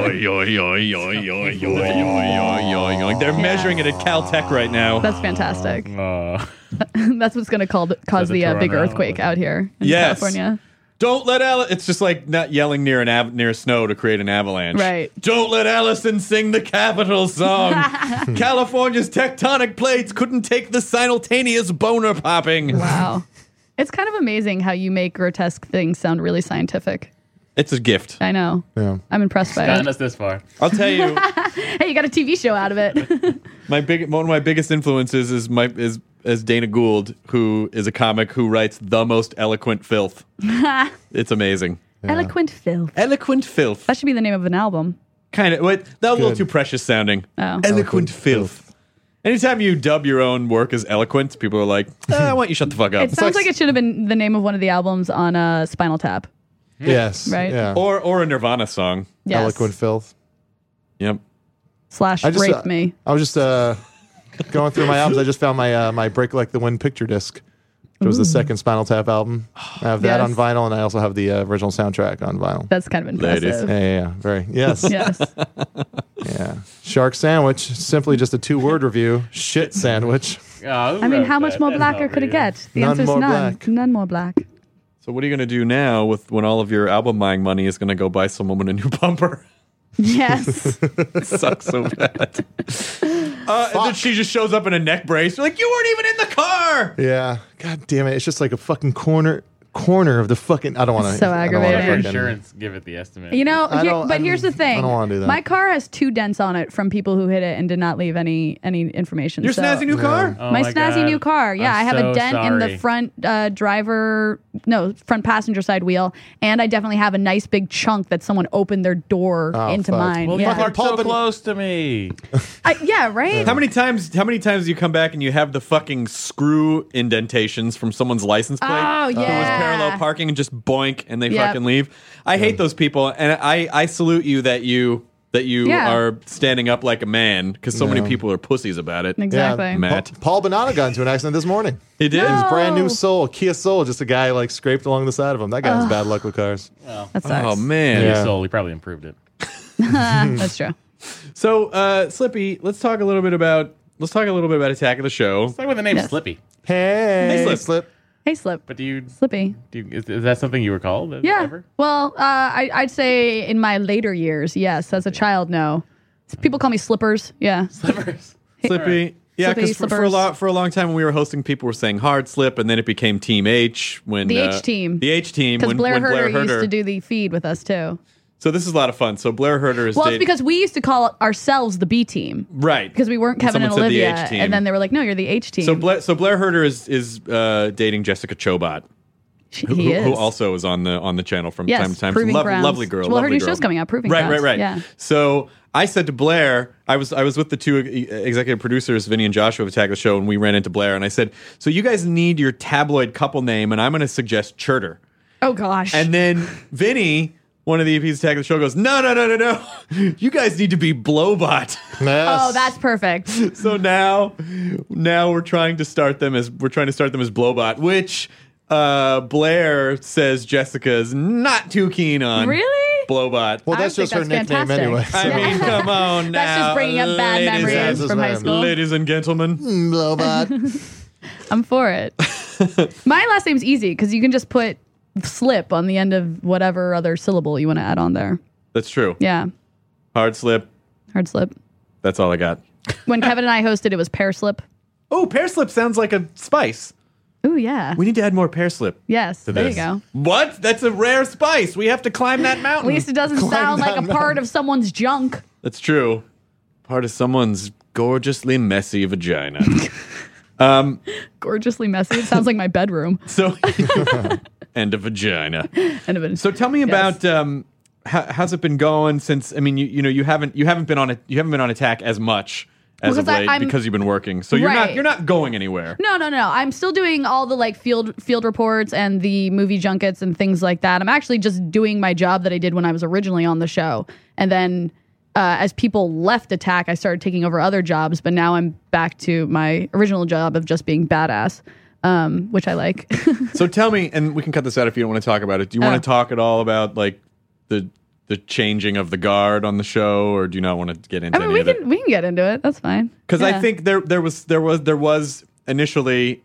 They're measuring it at Caltech right now. That's fantastic. Uh, That's what's going to call cause it the to uh, run big around earthquake with? out here in Yes. California. Don't let Al. It's just like not yelling near an av- near snow to create an avalanche. Right. Don't let Allison sing the Capitol song. California's tectonic plates couldn't take the simultaneous boner popping. Wow. It's kind of amazing how you make grotesque things sound really scientific. It's a gift. I know. Yeah. I'm impressed by gotten it. us this far. I'll tell you. Hey, you got a T V show out of it. My big one of my biggest influences is my is is Dana Gould, who is a comic who writes the most eloquent filth. It's amazing. Eloquent filth. Eloquent filth. That should be the name of an album. Kind of. Wait, that was a little Good. too precious sounding. Oh. Eloquent filth. Anytime you dub your own work as eloquent, people are like, "Ah, "Why don't you shut the fuck up?" It sounds like, it should have been the name of one of the albums on uh, Spinal Tap. Yes. Right. Yeah. or or a Nirvana song. Yes. Eloquent filth. Yep. Slash I just Rape uh, Me. I was just uh, going through my albums. I just found my uh, my Break Like the Wind picture disc, which was the second Spinal Tap album. I have that Yes. on vinyl, and I also have the uh, original soundtrack on vinyl. That's kind of impressive. Yeah, yeah, yeah. Very. Yes. Yes. Yeah. Shark Sandwich. Simply just a two word review. Shit sandwich. Oh, who I mean, wrote how much that? more That's blacker not could it real. get? The None answer is more none. black. None more black. So what are you going to do now with when all of your album buying money is going to go buy some woman a new bumper? Yes. It sucks so bad. Uh, and then she just shows up in a neck brace. You're like, you weren't even in the car. Yeah. God damn it. It's just like a fucking corner corner of the fucking. I don't want to. So aggravating. For insurance, give it the estimate. You know, I here- don't- but I'm- here's the thing. I don't wanna do that. My car has two dents on it from people who hit it and did not leave any any information. Your so- snazzy new car? Oh my, my snazzy God. new car. Yeah, I'm I have so a dent in the sorry. front uh, driver, no, front passenger side wheel, and I definitely have a nice big chunk that someone opened their door Oh, into fuck. mine. well, yeah. you parked so Paul, but- close to me. I, yeah, right? How many times? How many times do you come back and you have the fucking screw indentations from someone's license plate? Oh, Who was yeah. parallel parking and just boink and they Yep. fucking leave. I hate those people, and I, I salute you that you that you Yeah. are standing up like a man because so many people are pussies about it. Exactly. Yeah, Matt. Pa- Paul Bonanno got into an accident this morning. He did. His No. brand new Soul, Kia Soul, just a guy like scraped along the side of him. That guy has bad luck with cars. That sucks. Oh man. Yeah. Soul, he probably improved it. That's true. So, uh, Slippy, let's talk a little bit about let's talk a little bit about Attack of the Show. Start with the name Yes. Slippy. Hey, Hey, Slip. Slip. Hey, Slip. But do you, Slippy. do you is, is that something you were called? uh, Yeah. Ever? Well, uh, I, I'd say in my later years, yes. As a child, no. People call me Slippers. Yeah. Slippers. Slippy. Yeah, Slippy, because for, for a Slippers. lot for a long time when we were hosting, people were saying hard slip, and then it became Team H. When The uh, H team. the H team, Because when Blair when Herder Blair Herder. used to do the feed with us, too. So this is a lot of fun. So Blair Herder is Well, it's dating- because we used to call ourselves the B team. right Because we weren't Kevin Someone and said the Olivia. H team. And then they were like, no, you're the H team. So Blair, so Blair Herder is is uh, dating Jessica Chobot, She- who, he who, is. who also is on the on the channel from Yes, time to time. Proving Lov- Grounds. lovely girl. Well, her lovely new girl. show's coming out, Proving right, Grounds. Right, right, Yeah. So I said to Blair, I was I was with the two e- executive producers, Vinny and Joshua of Attack of the Show, and we ran into Blair, and I said, so you guys need your tabloid couple name, and I'm going to suggest Churter. Oh, gosh. And then Vinny, one of the E Ps of Attack of the Show, goes, no, no, no, no, no. You guys need to be Blowbot. Yes. oh, that's perfect. So now, now we're trying to start them as we're trying to start them as Blowbot, which uh, Blair says Jessica is not too keen on. Really? Blowbot. Well, I that's think just her that's nickname fantastic. anyway. I so. mean, come on now. That's just bringing up bad ladies memories and- from high Yes, school. Ladies and gentlemen. Blowbot. I'm for it. My last name's easy because you can just put slip on the end of whatever other syllable you want to add on there. That's true. Yeah. Hard slip. Hard slip. That's all I got. When Kevin and I hosted, it was pear slip. Oh, pear slip sounds like a spice. Ooh, yeah. We need to add more pear slip. yes. to There this. you go. What? That's a rare spice. We have to climb that At mountain. least it doesn't sound like a that part of someone's junk. That's true. Part of someone's gorgeously messy vagina. um. Gorgeously messy. It sounds like my bedroom. So, and a vagina. End of it. So tell me Yes. about um, how, how's it been going since? I mean, you you know you haven't you haven't been on a you haven't been on Attack as much as Because of I- late I'm- because you've been working. So you're not Right. you're not going anywhere. No, no, no. I'm still doing all the like field field reports and the movie junkets and things like that. I'm actually just doing my job that I did when I was originally on the show. And then uh, as people left Attack, I started taking over other jobs. But now I'm back to my original job of just being badass, um, which I like. So tell me, and we can cut this out if you don't want to talk about it. Do you Oh. want to talk at all about like the the changing of the guard on the show, or do you not want to get into I mean, any we of it? can we can get into it. That's fine. Because I Yeah. think there there was there was there was initially.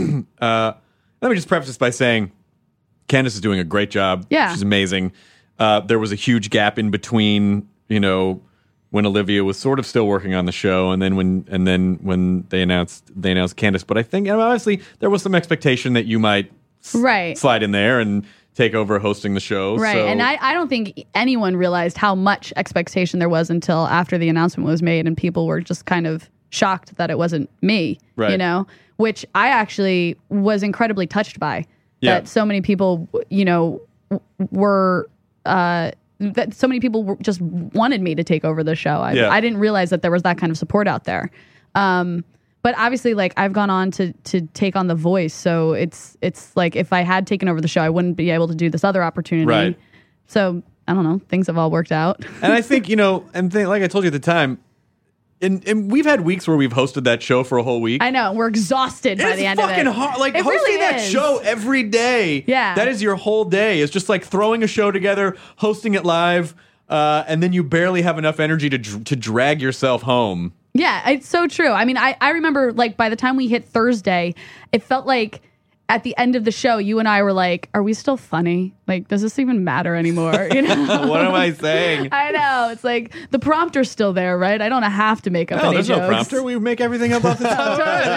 uh, let me just preface this by saying, Candace is doing a great job. Yeah. She's amazing. Uh, there was a huge gap in between, you know, when Olivia was sort of still working on the show, and then when and then when they announced they announced Candace. But I think, you know, obviously there was some expectation that you might s- Right. slide in there and take over hosting the show. Right. So- And I, I don't think anyone realized how much expectation there was until after the announcement was made and people were just kind of shocked that it wasn't me, Right. you know, which I actually was incredibly touched by. Yeah. That so many people, you know, w- were, uh, that so many people were, just wanted me to take over the show. I, Yeah. I didn't realize that there was that kind of support out there. Um, but obviously, like I've gone on to to take on The Voice, so it's it's like if I had taken over the show, I wouldn't be able to do this other opportunity. Right. So I don't know. Things have all worked out. And I think, you know, and th- like I told you at the time, and, and we've had weeks where we've hosted that show for a whole week. I know we're exhausted by it's the end of fucking it. hard. Like It hosting really that is. show every day. Yeah. that is your whole day. It's just like throwing a show together, hosting it live, uh, and then you barely have enough energy to dr- to drag yourself home. Yeah, it's so true. I mean, I, I remember like by the time we hit Thursday, it felt like at the end of the show, you and I were like, are we still funny? Like, does this even matter anymore? You know? What am I saying? I know. It's like the prompter's still there, right? I don't have to make up No, any there's jokes. no prompter. We make everything up off the top.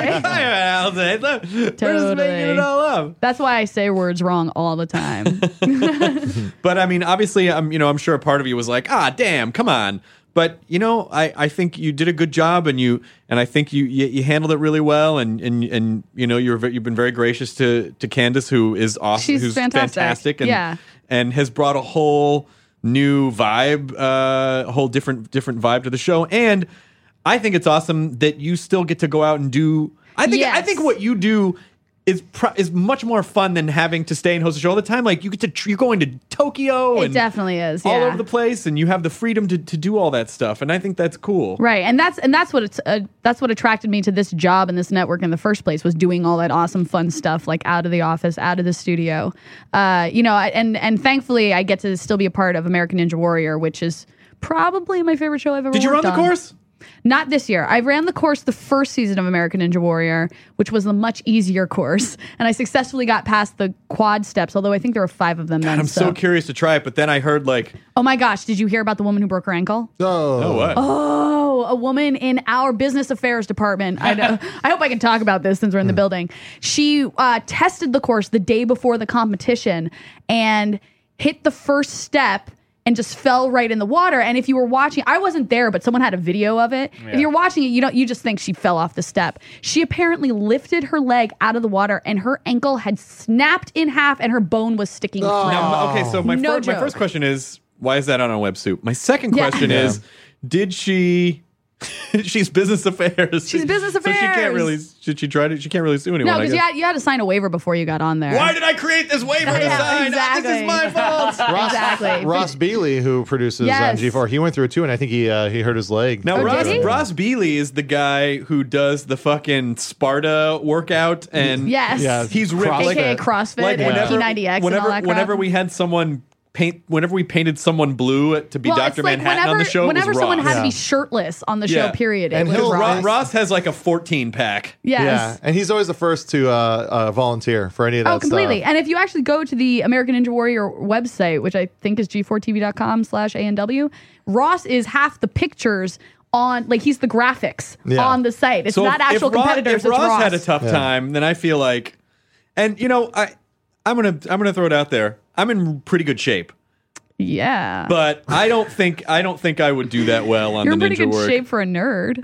Totally. We're just Totally. making it all up. That's why I say words wrong all the time. But I mean, obviously, I'm you know, I'm sure a part of you was like, ah, damn, come on. But you know, I, I think you did a good job, and you and I think you you, you handled it really well, and and and you know, you're ve- you've been very gracious to to Candace, who is awesome, She's who's fantastic. and Yeah. and has brought a whole new vibe, uh, a whole different different vibe to the show, and. I think it's awesome that you still get to go out and do. I think I Yes. think what you do is pro- is much more fun than having to stay and host a show all the time. Like you get to tr- you're going to Tokyo It and definitely is. all yeah. over the place, and you have the freedom to, to do all that stuff. And I think that's cool. Right, and that's and that's what it's uh, that's what attracted me to this job and this network in the first place was doing all that awesome fun stuff like out of the office, out of the studio, uh, you know, I- and and thankfully I get to still be a part of American Ninja Warrior, which is probably my favorite show I've ever. Did you run worked the on. course? Not this year. I ran the course the first season of American Ninja Warrior, which was the much easier course, and I successfully got past the quad steps. Although I think there were five of them. God, then, I'm so curious to try it, but then I heard like, oh my gosh, did you hear about the woman who broke her ankle? Oh, oh what? Oh, a woman in our business affairs department. I, know, I hope I can talk about this since we're in the building. She uh, tested the course the day before the competition and hit the first step and just fell right in the water. And if you were watching, I wasn't there, but someone had a video of it. Yeah. If you're watching it, you don't, you just think she fell off the step. She apparently lifted her leg out of the water and her ankle had snapped in half and her bone was sticking through. Now, okay, so my, No fir- my joke. first question is, why is that on a web soup? My second Yeah. question Yeah. is, did she... She's business affairs. She's business So she can't affairs. really. Should she try to? She can't really sue anyone. No, I because you guess. had, you had to sign a waiver before you got on there. Why did I create this waiver to Yeah, sign? Oh, this is exactly. my fault. Ross, Exactly. Ross Bealey, who produces Yes. on G four, he went through it too, and I think he uh, he hurt his leg. Now, Oh, Ross, did he? Ross Bealey is the guy who does the fucking Sparta workout, and Yes. Yeah, he's ripped CrossFit. like, A K A CrossFit like and whenever, P ninety X whenever, and all that crap. whenever we had someone paint, whenever we painted someone blue to be Well, Doctor it's like Manhattan whenever, on the show, whenever it was someone Ross. had to Yeah. be shirtless on the show, Yeah. period, it And was he'll- Ross. Ross, Ross has like a fourteen pack. Yes. Yeah, and he's always the first to uh, uh, volunteer for any of that Oh, completely. stuff. And if you actually go to the American Ninja Warrior website, which I think is g four t v dot com slash A N W, Ross is half the pictures on, like, he's the graphics Yeah. on the site. It's So not if- actual if Ross, competitors. If it's Ross, Ross. had a tough Yeah. time, then I feel like, and you know, I, I'm gonna, I'm gonna throw it out there. I'm in pretty good shape, yeah. but I don't think, I don't think I would do that well on You're in the pretty ninja good work. shape for a nerd.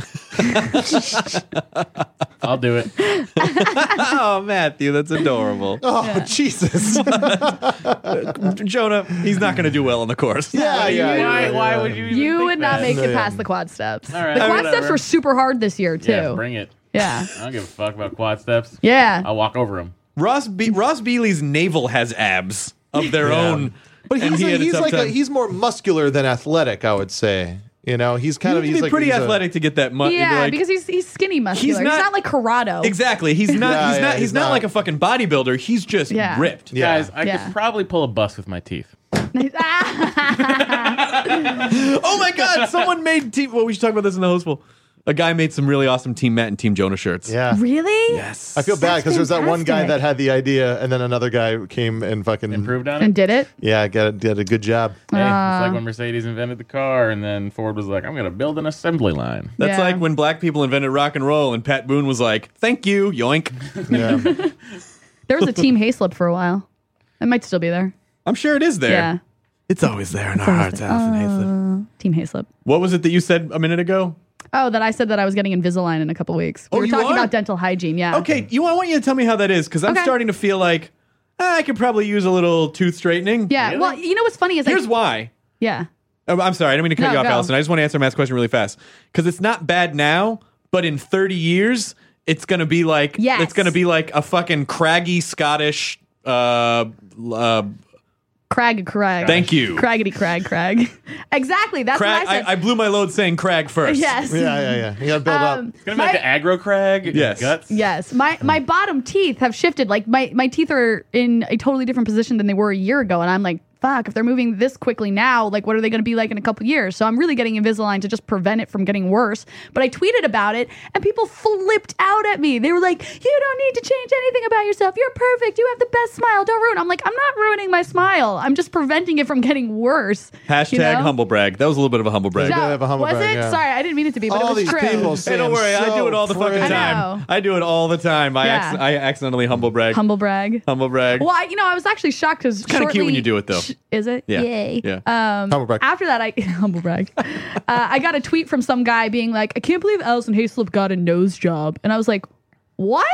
I'll do it. Oh, Matthew, that's adorable. Oh, Jesus. Jonah, he's not going to do well on the course. yeah, yeah, yeah, Why, yeah. why would you even You think would not that? make it Yeah. past the quad steps. All right, the quad whatever. steps were super hard this year, too. Yeah, bring it. Yeah. I don't give a fuck about quad steps. Yeah. I'll walk over them. Ross Be- Ross Bealey's navel has abs of their Yeah. own. But and he's, he a, had a he's tough like a, time. he's more muscular than athletic, I would say. You know, he's kind You of need to he's be like pretty he's a- athletic to get that much. Yeah, like, because he's he's skinny muscular. He's not- not, like Corrado. exactly. He's not. Yeah, he's yeah, not. He's, he's not, not. like a fucking bodybuilder. He's just Yeah. ripped. Yeah. Guys, I Yeah. could probably pull a bus with my teeth. Oh my God! Someone made team. Well, we should talk about this in the hostful. A guy made some really awesome Team Matt and Team Jonah shirts. Yeah. Really? Yes. I feel bad That's because there's that one guy fantastic. that had the idea, and then another guy came and fucking Improved on it. And did it? Yeah, got did a good job. Hey, it's Uh, like when Mercedes invented the car, and then Ford was like, "I'm going to build an assembly line." That's Yeah. like when black people invented rock and roll, and Pat Boone was like, "Thank you, yoink." Yeah. There was a Team Hayslip for a while. It might still be there. I'm sure it is there. Yeah. It's always there in our hearts, Allison Hayslip. Team Hayslip. What was it that you said a minute ago? Oh, that I said that I was getting Invisalign in a couple weeks. We Oh, were you talking are? about dental hygiene. Yeah. Okay, you. I want you to tell me how that is because I'm Okay. starting to feel like eh, I could probably use a little tooth straightening. Yeah. Well, you know what's funny is Here's I, why. Yeah. Oh, I'm sorry, I didn't mean to cut No, you off, go. Allison. I just want to answer Matt's question really fast because it's not bad now, but in thirty years, it's gonna be like Yes. it's gonna be like a fucking craggy Scottish. Uh, uh, Crag, crag. Thank you. Craggedy, crag, crag. Exactly. That's crag. what I said. I, I blew my load saying crag first. yes. Yeah, yeah, yeah. You got to build Um, up. It's going to be like the aggro crag. Yes. Guts. Yes, my my bottom teeth have shifted. Like my my teeth are in a totally different position than they were a year ago, and I'm like, fuck, if they're moving this quickly now, like what are they going to be like in a couple years? So I'm really getting Invisalign to just prevent it from getting worse. But I tweeted about it, and people flipped out at me. They were like, you don't need to change anything about yourself. You're perfect. You have the best smile. Don't ruin. I'm like, I'm not ruining my smile. I'm just preventing it from getting worse. Hashtag you know? humble brag. That was a little bit of a humble brag. Yeah. bit of a humble was brag, it? yeah. Sorry, I didn't mean it to be, but All it was these true. people Hey, don't worry. I do it all the fucking pretty. I time. know. I do it all the time. I, Yeah. acc- I accidentally humble brag. Humble brag. humble brag. Well, I, you know, I was actually shocked because kinda cute when you do it, though. Is it? Yeah. Yay. Yeah. Um, Humble brag. After that, I humble brag. uh, I got a tweet from some guy being like, "I can't believe Allison Hayslip got a nose job," and I was like, what?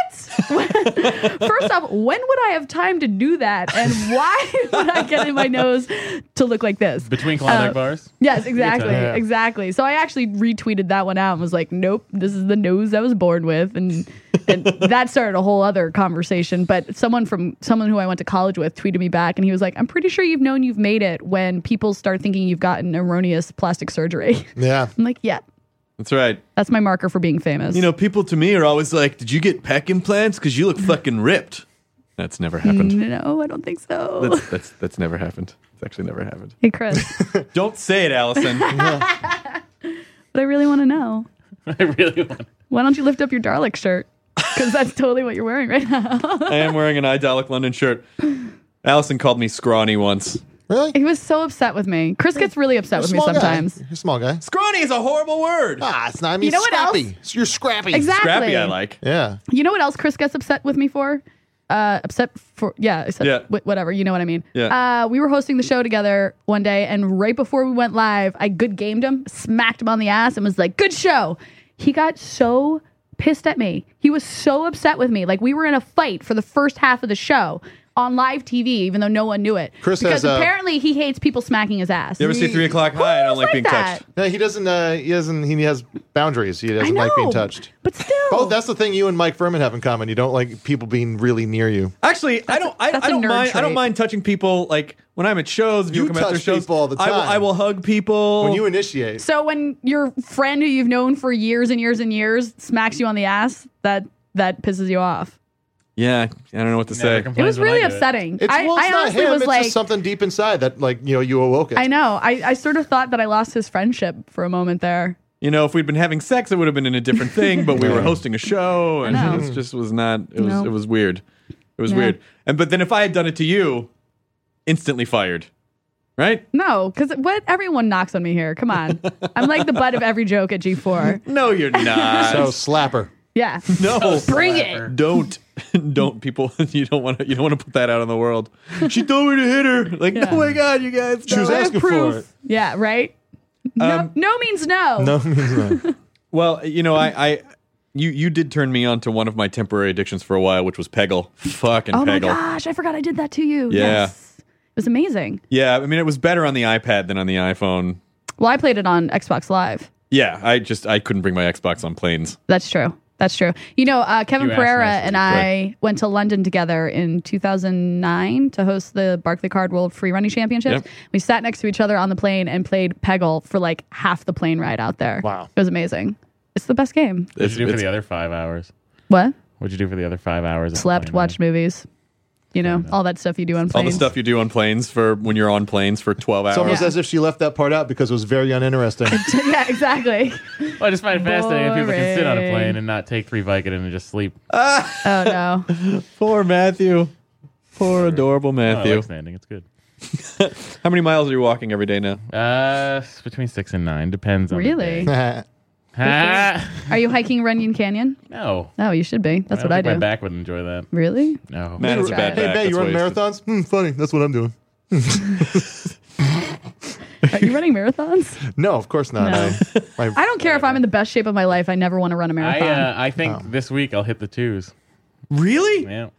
First off, when would I have time to do that? And why would I get in my nose to look like this? Between Klondike Uh, bars? Yes, exactly. Yeah. Exactly. So I actually retweeted that one out and was like, nope, this is the nose I was born with. And, and that started a whole other conversation. But someone from someone who I went to college with tweeted me back and he was like, I'm pretty sure you've known you've made it when people start thinking you've gotten erroneous plastic surgery. Yeah. I'm like, yeah, That's right. that's my marker for being famous. You know, people to me are always like, did you get pec implants? Because you look fucking ripped. That's never happened. No, I don't think so. That's, that's, that's never happened. It's actually never happened. Hey, Chris, Don't say it, Allison. but I really want to know. I really want. Why don't you lift up your Dalek shirt? Because that's totally what you're wearing right now. I am wearing an Idolic London shirt. Allison called me scrawny once. Really? He was so upset with me. Chris gets really upset You're a with me small guy. sometimes. You're a small guy. Scrawny is a horrible word. Ah, it's not. I mean, You know what scrappy. else? You're scrappy. Exactly. Scrappy I like. Yeah. You know what else Chris gets upset with me for? Uh, upset for yeah, except Yeah. wh- whatever. You know what I mean? Yeah. Uh, we were hosting the show together one day, and right before we went live, I good gamed him, smacked him on the ass, and was like, "Good show." He got so pissed at me. He was so upset with me. Like we were in a fight for the first half of the show on live T V, even though no one knew it. Chris because has, uh, apparently he hates people smacking his ass. You ever see Three O'Clock High? I don't Who's like like being that? touched. No, he doesn't. Uh, he doesn't. He has boundaries. He I doesn't know, like being touched. but still. Oh, that's the thing you and Mike Furman have in common. You don't like people being really near you. Actually, I don't. I, that's I a don't nerd mind. I don't trait. mind touching people. Like when I'm at shows, if you You come after touch shows, people all the I will. time. I will hug people. When you initiate, So when your friend who you've known for years and years and years smacks you on the ass, that that pisses you off. yeah, I don't know what to Never say. It complains was when I really do it. upsetting. it's, I, well, it's I not honestly him. was It's like, just something deep inside that, like, you know, you awoke it. I know. I, I sort of thought that I lost his friendship for a moment there. You know, if we'd been having sex, it would have been in a different thing. But we were hosting a show, and know. it just was not. It was. No. It was weird. It was Yeah. weird. And but then if I had done it to you, instantly fired, right? No, because what everyone knocks on me here. Come on, I'm like the butt of every joke at G four. No, you're not. So slapper. Yeah, no, bring it. don't, don't people. You don't want to. You don't want to put that out in the world. She told me to hit her. Like, Yeah. oh my god, you guys. She was no. asking for it. Yeah, right. No, Um, no means no. No means no. Well, you know, I, I, you, you did turn me on to one of my temporary addictions for a while, which was Peggle. Fucking Oh my Peggle. gosh, I forgot I did that to you. Yeah. Yes. It was amazing. Yeah, I mean, it was better on the iPad than on the iPhone. Well, I played it on Xbox Live. Yeah, I just I couldn't bring my Xbox on planes. That's true. That's true. You know, uh, Kevin You asked Pereira nicely. and I went to London together in two thousand nine to host the Barclaycard World Free Running Championships. Yep. We sat next to each other on the plane and played Peggle for like half the plane ride out there. Wow. It was amazing. It's the best game. What'd It's- you do for it's- the other five hours? What? What'd you do for the other five hours? of Slept, playing watched movies. You know, all that stuff you do on All planes. the stuff you do on planes for when you're on planes for twelve hours. It's almost Yeah. as if she left that part out because it was very uninteresting. Yeah, exactly. Well, I just find it fascinating if people can sit on a Boring. plane and not take three Vicodin and just sleep. Oh no. Poor Matthew. Poor adorable Oh, I Matthew. like standing. It's good. How many miles are you walking every day now? Uh, it's between six and nine. Depends on Really? the day. Ha! Are you hiking Runyon Canyon? No. No, you should be. That's I don't what I think do. My back would enjoy that. Really? No. Matt has a bad Hey, back. Bay, you That's run why he's- marathons? Hmm, funny. That's what I'm doing. Are you running marathons? No, of course not. No. I, I, I don't care if I'm in the best shape of my life. I never want to run a I marathon. uh, I think this week I'll hit the twos. Really? Yeah.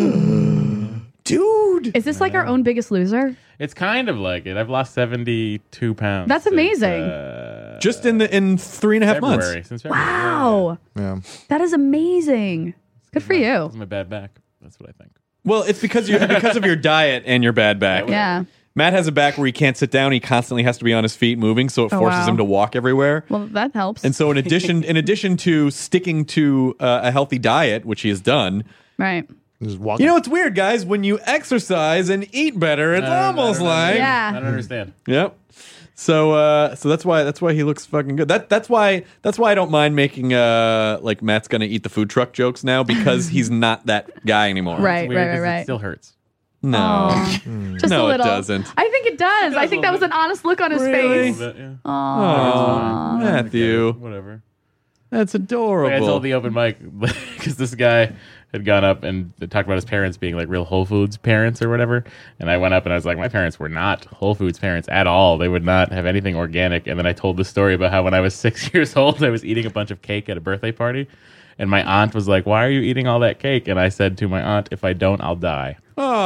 Dude. Is this like our own Biggest Loser? It's kind of like it. I've lost seventy-two pounds. That's since, amazing. uh, Just in the in three and a half February. months. Since February. Wow. yeah. That is amazing. Good for you. It's my bad back. That's what I think. Well, it's because you because of your diet and your bad back. Yeah. Matt has a back where he can't sit down. He constantly has to be on his feet moving, so it Oh, forces wow. him to walk everywhere. Well, that helps. And so, in addition, in addition to sticking to uh, a healthy diet, which he has done, right. Just walk. you know, it's weird, guys. When you exercise and eat better, it's I don't- I almost don't like, understand. Yeah. I don't understand. yep. So, uh, so that's why that's why he looks fucking good. That that's why that's why I don't mind making uh like Matt's gonna eat the food truck jokes now because he's not that guy anymore. Right, It's weird right, right, 'cause right. It still hurts. No. Aw. Just No, a it little. doesn't. I think it does. I think that was an honest look on his Really? A face. little bit, yeah. Aw, Matthew. Whatever. That's Like I adorable. told the open mic because this guy had gone up and talked about his parents being like real Whole Foods parents or whatever. And I went up and I was like, my parents were not Whole Foods parents at all. They would not have anything organic. And then I told the story about how when I was six years old, I was eating a bunch of cake at a birthday party. And my aunt was like, why are you eating all that cake? And I said to my aunt, if I don't, I'll die.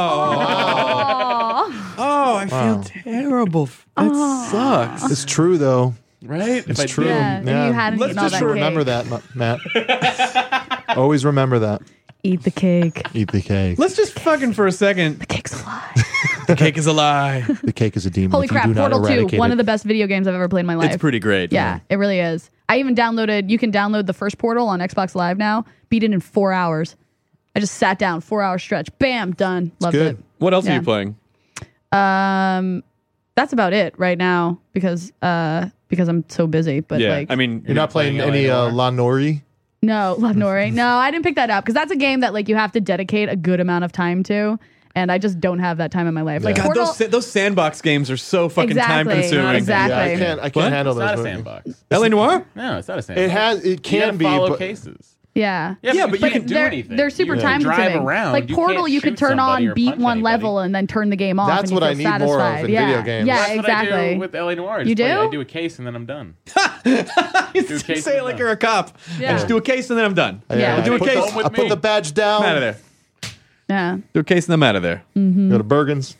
Oh, oh, I Wow. feel terrible. That sucks. It's true though. Right? It's If I true. Yeah, and you hadn't Let's eaten all just that cake. Remember that, Ma- Matt. Always remember that. Eat the cake. Eat the cake. Let's just fucking for a second. The cake's a lie. The cake is a lie. The cake is a demon. Holy if you crap! do not Portal two, eradicate one it. of the best video games I've ever played in my life. It's pretty great. Yeah, it really is. I even downloaded. You can download the first Portal on Xbox Live now. Beat it in four hours. I just sat down, four hour stretch. Bam, done. Loved good. What else are Yeah. you playing? it. Um, that's about it right now because uh because I'm so busy. But yeah, like, I mean, You're not playing any uh, La Nori? no, La Nori. No, I didn't pick that up because that's a game that like you have to dedicate a good amount of time to, and I just don't have that time in my life. Like God, Portal. those, sa- those sandbox games are so fucking Exactly, time consuming. exactly. Yeah, I can't. I can't What? handle It's not a those. sandbox. L A Noire? No, it's not a sandbox. It has. It You can gotta be. follow But cases. Yeah. Yeah, Yeah, but, but you you can can- do they're, anything. they're super You time drive consuming. around. Like you Portal, can't you could shoot turn on, somebody or beat punch one anybody. level, and then turn the game off. That's and you what feel I need satisfied. more of in yeah. video games. Yeah, That's exactly. what I do with L A Noire. You Just play- do? I do a case and then I'm done. You Do a case say it and like done. you're a cop. Yeah. I just do a case and then I'm done. Yeah. I'll do a I put case. The, I put the badge down. I'm out of there. Yeah. Do a case and I'm out of there. Go to Bergen's.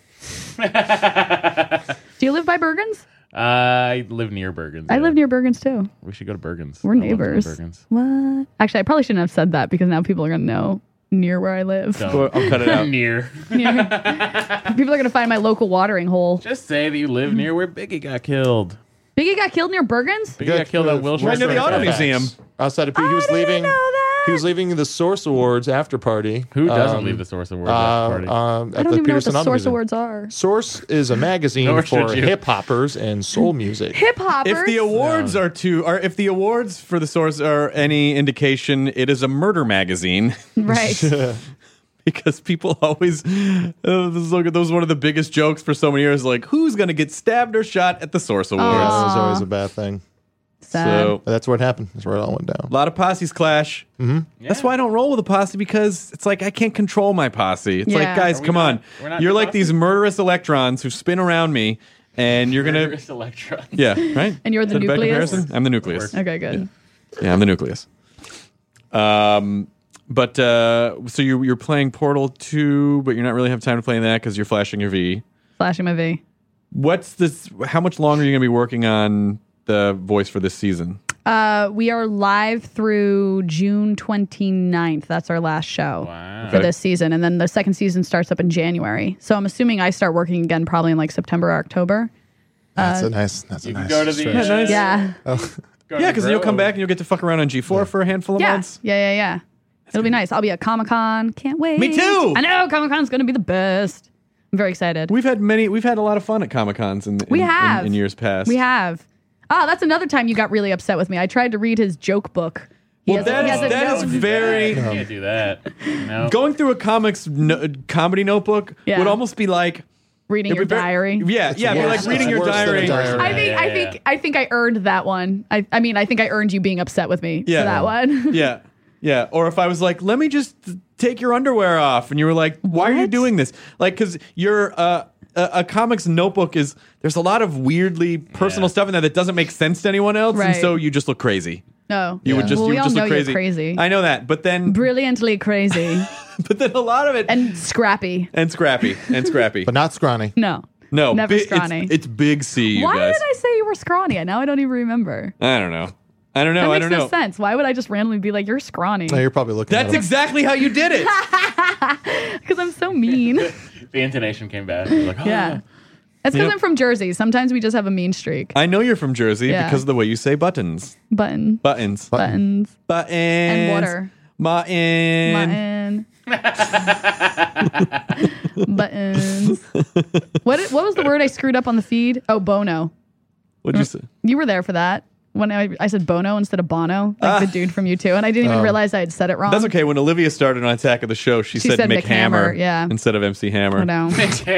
Do you live by Bergen's? Uh, I live near Bergen's. I yeah. live near Bergen's too. We should go to Bergen's. We're I love going to neighbors. Bergen's. What? Actually, I probably shouldn't have said that because now people are gonna know near where I live. Don't. Well, I'll cut it out. Near. Near- people are gonna find my local watering hole. Just say that you live near where Biggie got killed. Biggie got killed near Bergen's? Biggie got killed at Wilshire. Right near the auto Fairfax. museum. Outside of P, he was I didn't leaving. know that. He was leaving the Source Awards after party. Who doesn't um, leave the Source Awards uh, after party? um, I at don't the even know what Peterson the Auto Source Museum. Awards are. Source is a magazine Nor for should you. hip hoppers and soul music. Hip hoppers. If the awards are to, or if the awards for the source are any indication, it is a murder magazine. right. Because people always, uh, this is, look, that was one of the biggest jokes for so many years. Like, who's going to get stabbed or shot at the Source Awards? Yeah, that was always a bad thing. Sad. So But that's where it happened. That's where it all went a down. lot of posses clash. Mm-hmm. That's why I don't roll with a posse, because it's like I can't control my posse. It's Yeah. like, guys, Are we come not- on. we're not You're the like posse? these murderous electrons who spin around me, and you're gonna, Murderous electrons. yeah, right. And you're Is the that a bad nucleus? comparison? I'm the nucleus. Okay, good. Yeah, I'm the nucleus. Um, but uh, so you you're playing Portal two, but you're not really have time to play that because you're flashing your V. Flashing my V. What's this? How much longer are you going to be working on the voice for this season? Uh, we are live through June twenty-ninth. That's our last show Wow. for Okay. this season. And then the second season starts up in January. So I'm assuming I start working again probably in like September or October. That's a nice. That's a You can nice. go to the. stretch. Yeah, nice. Yeah. go to Yeah, the because then you'll come Grove. back and you'll get to fuck around on G four for a handful of Yeah. months. Yeah, yeah, yeah. It'll be nice. I'll be at Comic Con. Can't wait. Me too. I know Comic Con's going to be the best. I'm very excited. We've had many. We've had a lot of fun at Comic Cons in, in, We have. in, in years past. We have. Oh, that's another time you got really upset with me. I tried to read his joke book. He Well, has a- that he is has a that is note. very. You can't do that. No. Going through a comics no, comedy notebook Yeah. would almost be like reading your it'd be very- diary. Yeah, yeah, it'd be worse- like reading it's your worse than a diary. diary. I think Yeah, I yeah, think yeah. I think I earned that one. I I mean I think I earned you being upset with me Yeah. for that one. Yeah. Yeah. Or if I was like, let me just take your underwear off. And you were like, why are you What? doing this? Like, because you're uh, a, a comics notebook is, there's a lot of weirdly personal Yeah. stuff in there that doesn't make sense to anyone else. And Right. so you just look crazy. No. You would just, well, you we would all just know look crazy. you're crazy. I know that. But then, Brilliantly crazy but then a lot of it, and, and scrappy. scrappy, and scrappy. But not scrawny. No. no, never bi- it's- scrawny. It's, big C, you Why guys. did I say you were scrawny? Now I don't even remember. I don't know. I don't know. That I makes don't no know. sense. Why would I just randomly be like, you're scrawny? No, you're probably looking. That's at him. exactly how you did it. Because I'm so mean. The intonation came back. You're like, oh, Yeah. That's because Yep. I'm from Jersey. Sometimes we just have a mean streak. I know you're from Jersey Yeah. because of the way you say buttons. Button. Buttons. Buttons. Buttons. And water. Mutton. Button. Buttons. What what was the word I screwed up on the feed? Oh, Bono. What'd you say? You were there for that. When I, I said Bono instead of Bono, like the dude from U two, and I didn't even realize I had said it wrong. That's okay. When Olivia started on Attack of the Show, she, She said, said Mick Mick Hammer, Hammer, yeah. instead of M C Hammer. I know.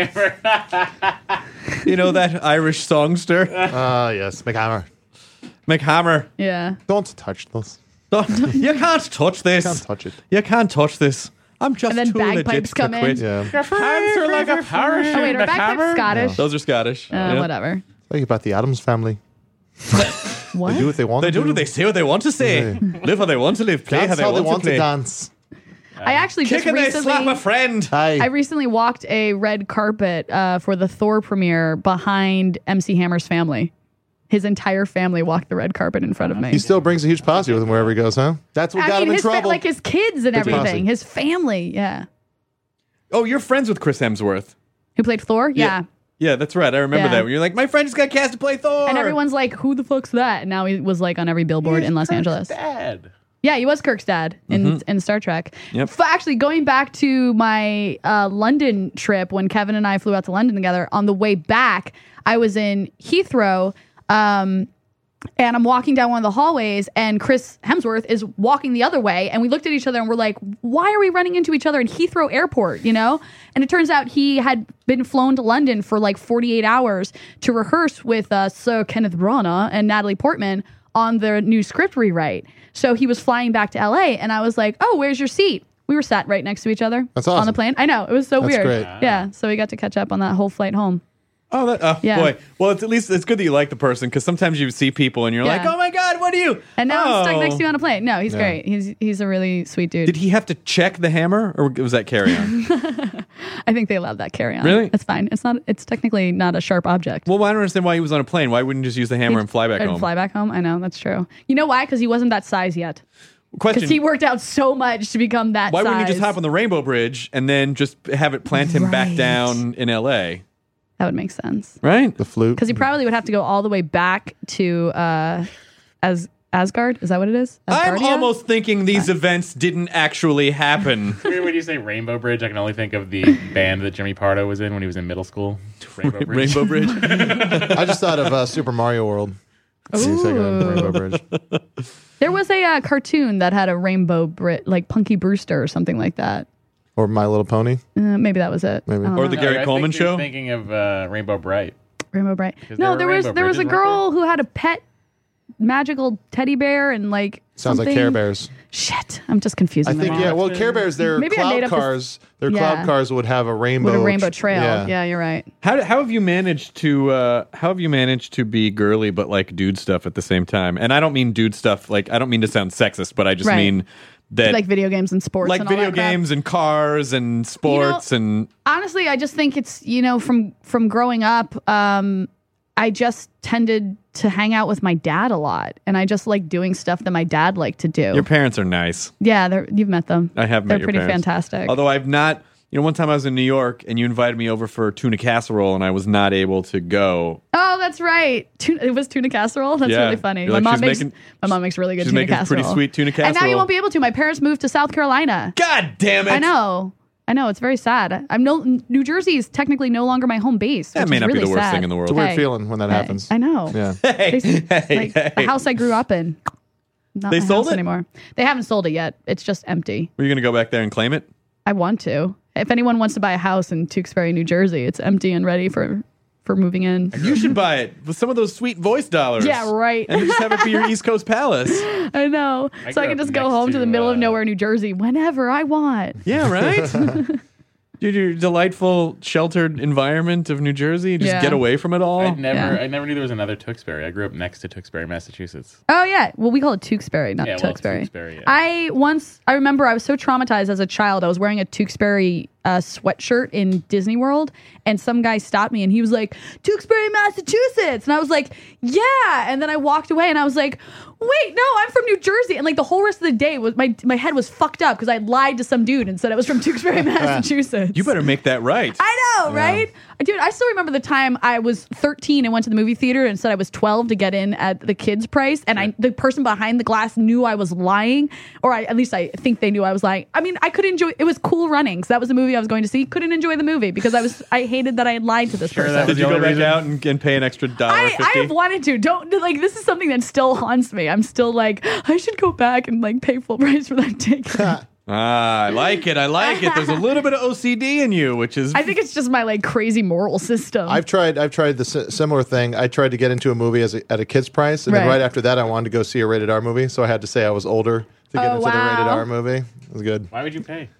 You know that Irish songster? Ah, yes, McHammer. Mick Hammer. Yeah. Don't touch this. You can't touch this. Can't touch it. You can't touch this. I'm just And then too bagpipes legit come to in. quit. Yeah. Your pants are like a parachute. Oh, wait, are bagpipes Scottish? Those are Scottish. Uh, Yeah. Whatever. Think about the Addams family. What? They do what they want They to do what they say what they want to say. Live how they want to live. Play Dance how they want, to play. dance. I actually Kick just and they recently. slap a friend. Hi. I recently walked a red carpet uh, for the Thor premiere behind M C Hammer's family. His entire family walked the red carpet in front of me. He still brings a huge posse with him wherever he goes, huh? That's what I got mean, him in his fa- trouble. like his kids and Big posse. everything. His family, yeah. Oh, you're friends with Chris Hemsworth. Who played Thor? Yeah. Yeah, that's right. I remember Yeah. that. When you're like, my friend just got cast to play Thor. And everyone's like, who the fuck's that? And now he was like on every billboard in Los Angeles. Dad. Yeah, he was Kirk's dad in, in Star Trek. Yep. F- actually, going back to my uh, London trip when Kevin and I flew out to London together, on the way back, I was in Heathrow. Um, and I'm walking down one of the hallways, and Chris Hemsworth is walking the other way. And we looked at each other and we're like, why are we running into each other in Heathrow Airport? You know? And it turns out he had been flown to London for like forty-eight hours to rehearse with uh, Sir Kenneth Branagh and Natalie Portman on the new script rewrite. So he was flying back to L A, and I was like, oh, where's your seat? We were sat right next to each other That's on the awesome. plane. I know. It was so That's weird. great. Yeah. So we got to catch up on that whole flight home. Oh, that, oh Yeah. boy. Well, it's at least it's good that you like the person because sometimes you see people and you're Yeah. like, oh my God, what are you? And now I'm stuck Oh. next to you on a plane. No, he's Yeah. great. He's he's a really sweet dude. Did he have to check the hammer or was that carry on? I think they allowed that carry on. Really? It's fine. It's not. It's technically not a sharp object. Well, I don't understand why he was on a plane. Why wouldn't you just use the hammer and fly back and home? Fly back home. I know that's true. You know why? Because he wasn't that size yet. Question. Because he worked out so much to become that Why size. wouldn't he just hop on the Rainbow Bridge and then just have it plant him back Right. down in L A? That would make sense. Right? The flute. Because he probably would have to go all the way back to uh, as Asgard. Is that what it is? I'm Asgardia? almost thinking these events didn't actually happen. When you say Rainbow Bridge, I can only think of the band that Jimmy Pardo was in when he was in middle school. Rainbow Bridge. Rainbow Bridge. I just thought of uh, Super Mario World. Ooh. Rainbow Bridge. There was a uh, cartoon that had a rainbow Brit, like Punky Brewster or something like that. Or My Little Pony. Uh, maybe that was it. Maybe. I don't Or know. the Gary I Coleman think you're show? Thinking of uh, Rainbow Bright. Rainbow Bright. 'Cause No, there there were was rainbow there was a bridges, weren't girl who had a pet magical teddy bear and like Sounds something. like Care Bears. Shit, I'm just confusing I them think, all. yeah. Well, Care Bears, their Maybe I made cloud up this- cars, their Yeah. cloud cars would have a rainbow. With a rainbow tr- trail. Yeah. you're right. How, how have you managed to uh, how have you managed to be girly but like dude stuff at the same time? And I don't mean dude stuff like I don't mean to sound sexist, but I just Right. mean that Like video games and sports. like and all video that crap. games and cars and sports and Honestly, I just think it's, you know, from from growing up, um, I just tended to hang out with my dad a lot, and I just like doing stuff that my dad liked to do. your parents are nice. yeah, they're, you've met them. I have met They're your pretty parents. fantastic. Although I've not, you know, one time I was in New York and you invited me over for tuna casserole and I was not able to go. Oh, that's right. Tuna, it was tuna casserole. That's Yeah. really funny. You're My like, mom she's makes making- my mom makes really good she's tuna making casserole. pretty sweet tuna And now you casserole. won't be able to. My parents moved to South Carolina. God damn it! I know. I know. It's very sad. I'm no New Jersey is technically no longer my home base. That which may is not be really the worst sad. thing in the world. It's a weird Hey. feeling when that Hey, happens. I know. Yeah. Hey, They, hey, like hey. the house I grew up in. Not They my sold house it? anymore. They haven't sold it yet. It's just empty. Were you going to go back there and claim it? I want to. If anyone wants to buy a house in Tewksbury, New Jersey, it's empty and ready for for moving in. You should buy it with some of those sweet voice dollars. Yeah, right. And just have it be your East Coast palace. I know. I so I grew can up just go next home to, to, the middle of uh, nowhere, New Jersey, whenever I want. Yeah, right? Dude, your delightful, sheltered environment of New Jersey. Just Yeah. get away from it all. I never, Yeah. I never knew there was another Tewksbury. I grew up next to Tewksbury, Massachusetts. Oh yeah, well we call it Tewksbury, not Yeah, well, Tewksbury. Tewksbury, yeah. I once, I remember I was so traumatized as a child. I was wearing a Tewksbury uh, sweatshirt in Disney World, and some guy stopped me, and he was like, "Tewksbury, Massachusetts," and I was like, "Yeah," and then I walked away, and I was like, "Wait, no, I'm from New Jersey," and like the whole rest of the day was my my head was fucked up because I lied to some dude and said I was from Tewksbury, Massachusetts. You better make that right. I know, right? Dude, I still remember the time I was thirteen and went to the movie theater and said I was twelve to get in at the kids' price. And I, the person behind the glass knew I was lying, or I, at least I think they knew I was lying. I mean, I could enjoy, it was Cool Runnings. That was the movie I was going to see. Couldn't enjoy the movie because I was, I hated that I had lied to this Sure, person. that was Did you the go only back reason- out and, and pay an extra dollar I, I fifty? have wanted to. Don't, like, this is something that still haunts me. I'm still like, I should go back and like pay full price for that ticket. Ah, I like it. I like it. There's a little bit of O C D in you, which is I think it's just my like crazy moral system. I've tried. I've tried the si- similar thing. I tried to get into a movie as a, at a kid's price, and then Right. right after that, I wanted to go see a rated R movie. So I had to say I was older to get Oh, into the rated wow. R movie. It was good. Why would you pay?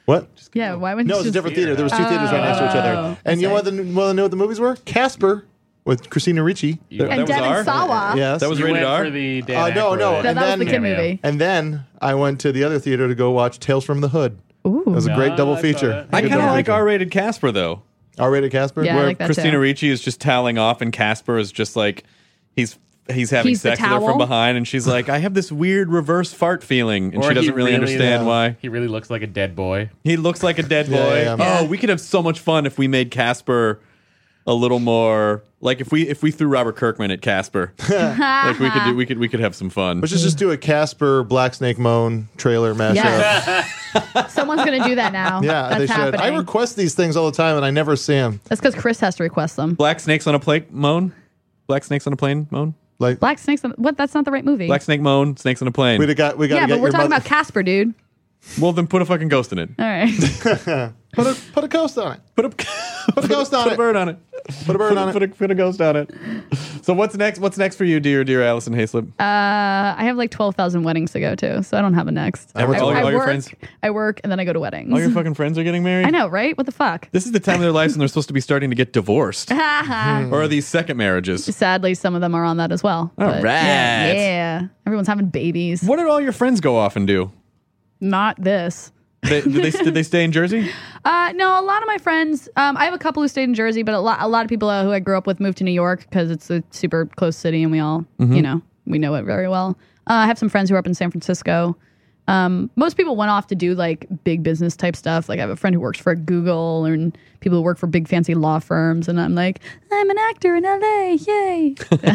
What? Yeah, why wouldn't No, you it's a just- different theater. There was two theaters right next to each Oh, other. And you know what the, want to know what the movies were? Casper with Christina Ricci. That And was Devin R? Sawa. Yes. That was You rated went R? for the Dan Uh, no, no. Aykroyd. No, And that was the then- kid Cameo. movie. And then I went to the other theater to go watch Tales from the Hood. Ooh. It was a great No, double I saw feature. that. I Good kind of double like feature. R-rated Casper though. R-rated Casper? Yeah, I where like that Christina too. Ricci is just toweling off, and Casper is just like he's he's having He's the sex with her from towel? behind, and she's like, "I have this weird reverse fart feeling," and Or she he doesn't really, understand yeah. why. He really looks like a dead boy. He looks like a dead boy. Yeah, yeah. Oh, we could have so much fun if we made Casper a little more like if we if we threw Robert Kirkman at Casper. Like we could do, we could we could have some fun. Let's just, just do a Casper Black Snake Moan trailer mashup. Yes. Someone's going to do that now. Yeah, That's they should. happening. I request these things all the time, and I never see them. That's because Chris has to request them. Black snakes on a plate moan. Black snakes on a plane moan. Like Black Snakes. On, what? That's not the right movie. Black snake moan. Snakes on a plane. we got, we got yeah, to get but we're your talking mother- about Casper, dude. Well, then put a fucking ghost in it. All right. put a put a ghost on it. Put a Put a ghost on put it. a bird on it. Put a bird on Put it. a, put a ghost on it. So what's next? What's next for you, dear, dear Allison Hayslip? Uh, I have like twelve thousand weddings to go to, so I don't have a next. Every- I, all your- I all your work, friends? I work, and then I go to weddings. All your fucking friends are getting married? I know, right? What the fuck? This is the time of their lives when they're supposed to be starting to get divorced. Haha. Or are these second marriages? Sadly, some of them are on that as well. All But right. Yeah, yeah. Everyone's having babies. What did all your friends go off and do? Not this. They, did, they, did they stay in Jersey? Uh, no, a lot of my friends. Um, I have a couple who stayed in Jersey, but a lot, a lot of people uh, who I grew up with moved to New York because it's a super close city, and we all, Mm-hmm. you know, we know it very well. Uh, I have some friends who are up in San Francisco. Um, most people went off to do like big business type stuff. Like I have a friend who works for Google, and people who work for big fancy law firms. And I'm like, I'm an actor in L A. Yay!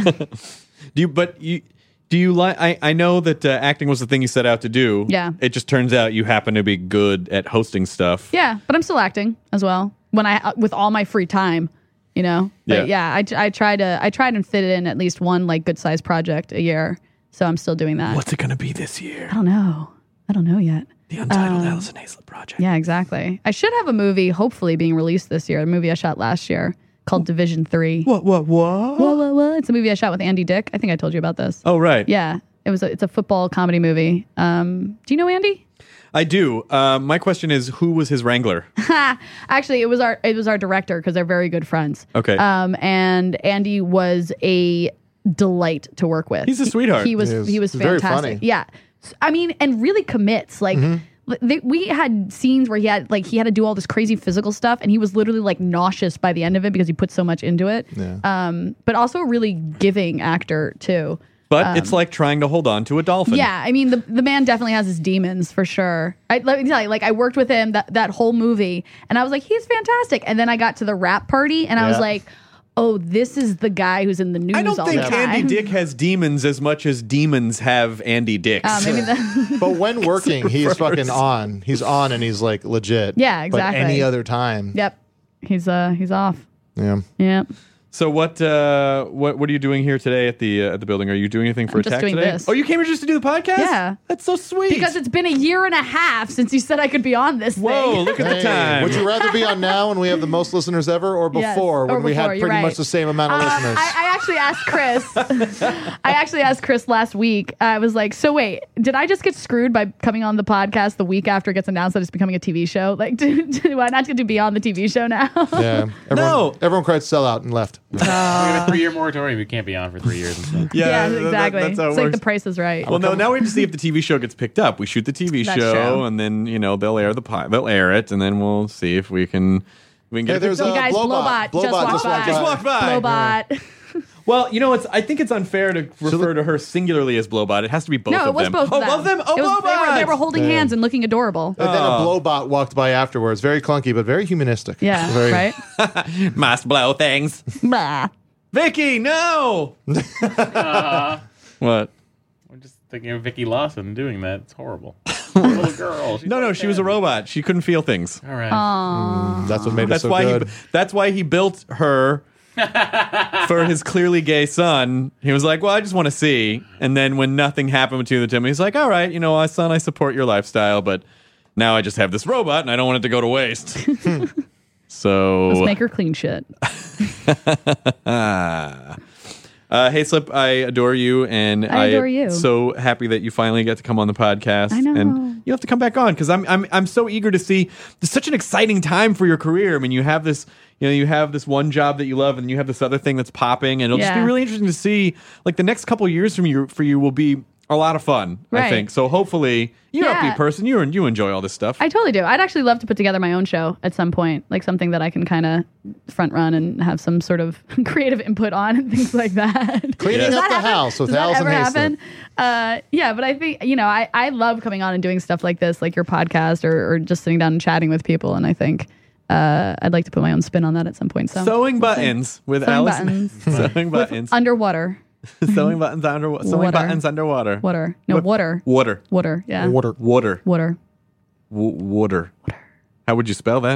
Do you? But you. Do you like? I, I know that uh, acting was the thing you set out to do. Yeah. It just turns out you happen to be good at hosting stuff. Yeah, but I'm still acting as well when I uh, with all my free time, you know. But Yeah. yeah, I, I try to I try to fit it in at least one like good sized project a year. So I'm still doing that. What's it going to be this year? I don't know. I don't know yet. The Untitled Um, Allison Hayslip Project. Yeah, exactly. I should have a movie hopefully being released this year. A movie I shot last year called Division Three. What? What? What? Whoa, whoa, whoa! It's a movie I shot with Andy Dick. I think I told you about this. Oh, right. Yeah, it was. A, it's a football comedy movie. Um, do you know Andy? I do. Uh, my question is, who was his wrangler? Actually, it was our it was our director because they're very good friends. Okay. Um, and Andy was a delight to work with. He's a sweetheart. He, he was He is. he was He's very fantastic. funny. Yeah. I mean, and really commits. Like they, we had scenes where he had like he had to do all this crazy physical stuff, and he was literally like nauseous by the end of it because he put so much into it. Yeah. Um, but also a really giving actor too. But it's like trying to hold on to a dolphin. Yeah, I mean the the man definitely has his demons for sure. I, let me tell you, like I worked with him that that whole movie, and I was like, he's fantastic. And then I got to the rap party, and I was Yeah. like, oh, this is the guy who's in the news I don't all think the time. Andy Dick has demons as much as demons have Andy Dicks. Uh, maybe the, But when working, he's reverse. fucking on. He's on, and he's like legit. Yeah, exactly. But any other time, yep, he's uh he's off. yeah. Yep. So what? Uh, what? What are you doing here today at the uh, at the building? Are you doing anything for I'm a just tax doing today? this. Oh, you came here just to do the podcast? Yeah. That's so sweet. Because it's been a year and a half since you said I could be on this Whoa! thing. Look at the Hey, time. would you rather be on now when we have the most listeners ever, or Yes, before or when we had before, you're pretty right. much the same amount of Um, listeners? I, I actually asked Chris. I actually asked Chris last week. I was like, "So wait, did I just get screwed by coming on the podcast the week after it gets announced that it's becoming a T V show? Like, do, do I not get to be on the T V show now?" yeah. Everyone, No. Everyone cried sell out and left. We have a three-year moratorium. We can't be on for three years and stuff. Yeah, that- that- exactly. that's how it it's like works. the Price is Right. Well, no. Now we have to see if the T V show gets picked up. We shoot the T V That's show, true. and then you know they'll air the pi- they'll air it, and then we'll see if we can we can get Hey, it there's picked a up. You guys, Blowbot. Blowbot, just Blowbot walked just by. walked Just walked by. Blowbot. Well, you know, it's. I think it's unfair to refer the- to her singularly as Blowbot. It has to be both No, of it was them. both oh, of them. both of them. Oh, It was- Blowbot. They were, they were holding Damn. hands and looking adorable. And then a blowbot walked by afterwards. Very clunky, but very humanistic. Yeah, Very, right? Must blow things. Blah. Vicky, no. Uh, What? I'm just thinking of Vicky Lawson doing that. It's horrible. Little girl. She's No, no, like she was a ten. robot. She couldn't feel things. All right. Aw. That's what made That's it so why good. he. That's why he built her for his clearly gay son. He was like, "Well, I just want to see." And then when nothing happened between the two, of them, he's like, "All right, you know, uh, son, I support your lifestyle, but now I just have this robot, and I don't want it to go to waste." So Let's make her clean shit. Ah. Uh, hey, Slip, I adore you, and I adore am you. so happy that you finally get to come on the podcast. I know. And you have to come back on because I'm I'm I'm so eager to see. It's such an exciting time for your career. I mean, you have this. You know, you have this one job that you love, and you have this other thing that's popping, and it'll Yeah. just be really interesting to see. Like the next couple of years from you for you will be a lot of fun. I Right. think so. Hopefully, you're an Yeah. upbeat person. You you enjoy all this stuff. I totally do. I'd actually love to put together my own show at some point, like something that I can kind of front run and have some sort of creative input on and things like that. Cleaning Does up that the happen? house with Does that Allison ever Hayslip. happen? Uh, yeah, but I think, you know, I, I love coming on and doing stuff like this, like your podcast or, or just sitting down and chatting with people. And I think uh, I'd like to put my own spin on that at some point. So Sewing buttons with Sewing Allison. buttons. Sewing buttons. Underwater. Sewing buttons under sewing Water. buttons underwater. Water. No, What- water. Water. Water. Yeah. Water. Water. Water. W- water. How would you spell that?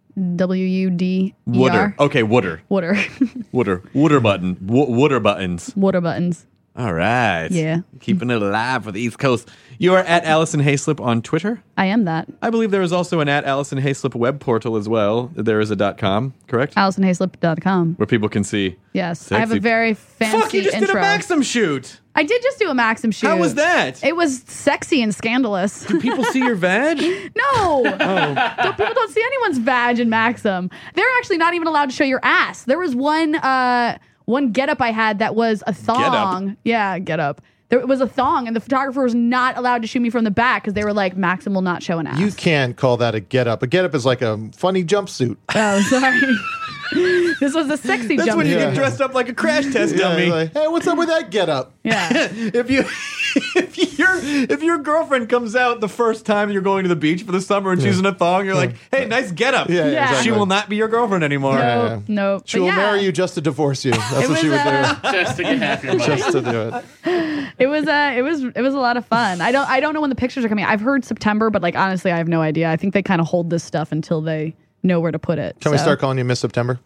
W U D E Water. R. Okay, water. Water. Water. Water button. W- water buttons. Water buttons. All right. Yeah. Keeping it alive for the East Coast. You are at Allison Hayslip on Twitter. I am that. I believe there is also an at Allison Hayslip web portal as well. There is a .com, correct? Allison Hayslip dot com. Where people can see. Yes. I have a Sexy- very fancy Fuck, you just intro. did a Maxim shoot. I did just do a Maxim shoot. How was that? It was sexy and scandalous. Do people see your vag? No. Don't, people don't see anyone's vag in Maxim. They're actually not even allowed to show your ass. There was one uh, one getup I had that was a thong. Yeah, getup. There was a thong, and the photographer was not allowed to shoot me from the back because they were like, Maxim will not show an ass. You can't call that a get-up. A get-up is like a funny jumpsuit. Oh, sorry. This was a sexy That's jump. when you Yeah. get dressed up like a crash test Yeah, dummy. like, hey, what's up with that get-up? Yeah. if you if your if your girlfriend comes out the first time you're going to the beach for the summer and she's in a thong, you're like, hey, nice getup. Yeah, Yeah. exactly. She will not be your girlfriend anymore. Yeah. No, no. She But will yeah, marry you just to divorce you. That's It what she was, would uh, do. Just to get half your money. Just to do it. It was uh it was it was a lot of fun. I don't I don't know when the pictures are coming. I've heard September, but like honestly, I have no idea. I think they kind of hold this stuff until they know where to put it. Can we So- start calling you Miss September?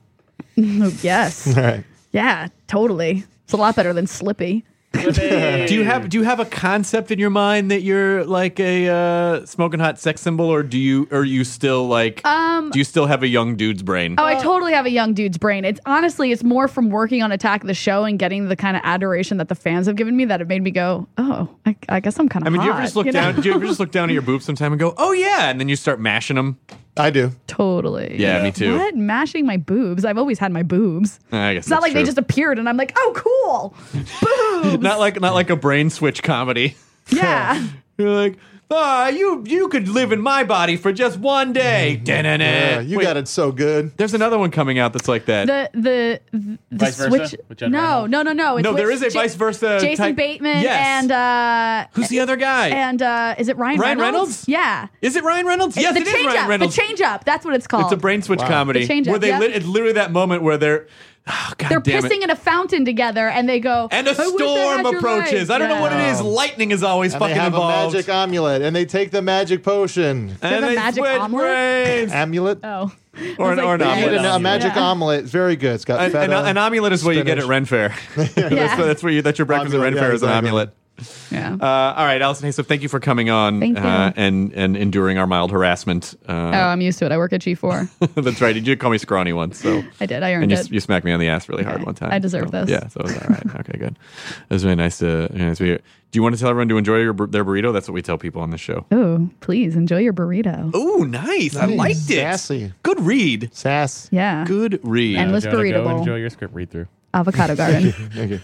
Yes. All right. Yeah, totally. It's a lot better than Slippy. Do you have do you have a concept in your mind that you're like a uh, smoking hot sex symbol, or do you or are you still like Um, do you still have a young dude's brain? Oh, I totally have a young dude's brain. It's honestly, it's more from working on Attack of the Show and getting the kind of adoration that the fans have given me that it made me go, oh, I, I guess I'm kind I of mean, hot. do you ever just look you know? down? Do you ever just look down at your boobs sometime and go, "Oh yeah," and then you start mashing them? I do. Totally. Yeah, me too. What? Mashing my boobs? I've always had my boobs. I guess It's not that's like they true. just appeared and I'm like, oh, cool. Boobs. not like not like a brain switch comedy. Yeah. You're like, ah, you you could live in my body for just one day. Da-na-na. Yeah, you Wait, got it so good. There's another one coming out that's like that. The the the Vice versa switch. with Jen No, Reynolds? no, no, no. It's No, there with is a vice versa Jason type- Bateman Yes. and uh Who's the other guy? and uh is it Ryan, Ryan Reynolds? Yeah. Is it Ryan Reynolds? Yes, the it is change Ryan up. Reynolds. The change up. That's what it's called. It's a brain switch Wow. comedy The change where up, they yep. lit, it's literally that moment where they're oh, God They're damn pissing it. in a fountain together and they go And a "I wish I storm had your approaches. life." I don't know what it Yeah. is. Lightning is always And fucking they have involved. a magic amulet, and they take the magic potion. have and a they magic switch omelet? brains. Amulet? Oh. Or an, I was or an like, You omelet. need an- a Yes. magic Yeah. omelet. It's very good. It's got An, feta. an, an omelet is what you get at Ren Fair. that's, Yeah. that's where you, that's your breakfast Omelet, at Ren yeah, Fair is an exactly. omelet. Yeah. Uh, all right, Allison Hayslip, thank you for coming on Thank you. uh, and and enduring our mild harassment. oh, Uh, I'm used to it. I work at G four. that's right. You did call me scrawny once, so I did. I earned and you, it. you smacked me on the ass really hard Okay. one time. I deserve so, this. Yeah, so it was all right. Okay, good. It was really nice to. Really nice to hear. Do you want to tell everyone to enjoy your, bur- their burrito? That's what we tell people on this show. Ooh, please enjoy your burrito. Ooh, nice. I Nice. liked it. Sassy. Good read. Sass. Yeah. Good read. Endless Jonah, burrito go bowl. enjoy your script read through. Avocado garden. Thank you.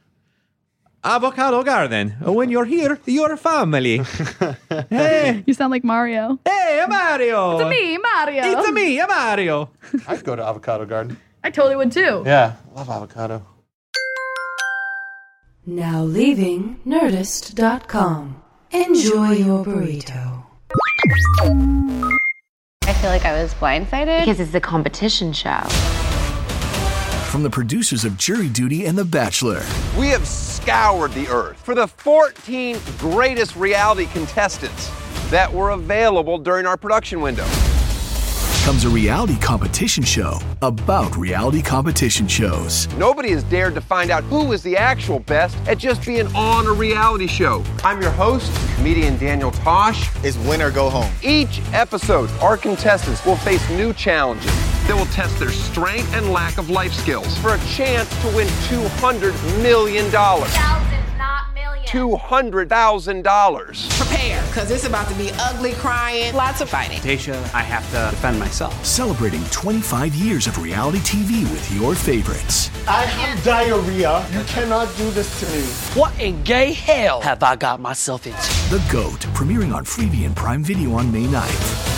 Avocado garden. When you're here, you're family. hey, You sound like Mario. hey, Mario. It's me, Mario. It's a me, a Mario. I'd go to Avocado Garden. I totally would too. Yeah. Love avocado. Now leaving Nerdist dot com. Enjoy your burrito. I feel like I was blindsided because it's a competition show. From the producers of Jury Duty and The Bachelor, We have scoured the earth for the fourteen greatest reality contestants that were available during our production window. comes a reality competition show about reality competition shows. Nobody has dared to find out who is the actual best at just being on a reality show. I'm your host, comedian Daniel Tosh. It's win or go home. Each episode, our contestants will face new challenges that will test their strength and lack of life skills for a chance to win two hundred million dollars. Thousands, not millions. two hundred thousand dollars. prepare, because it's about to be ugly crying, lots of fighting. Tasha, I have to defend myself. Celebrating twenty-five years of reality T V with your favorites. I have diarrhea. You cannot do this to me. What in gay hell have I got myself into? The GOAT, premiering on Freevee and Prime Video on May ninth.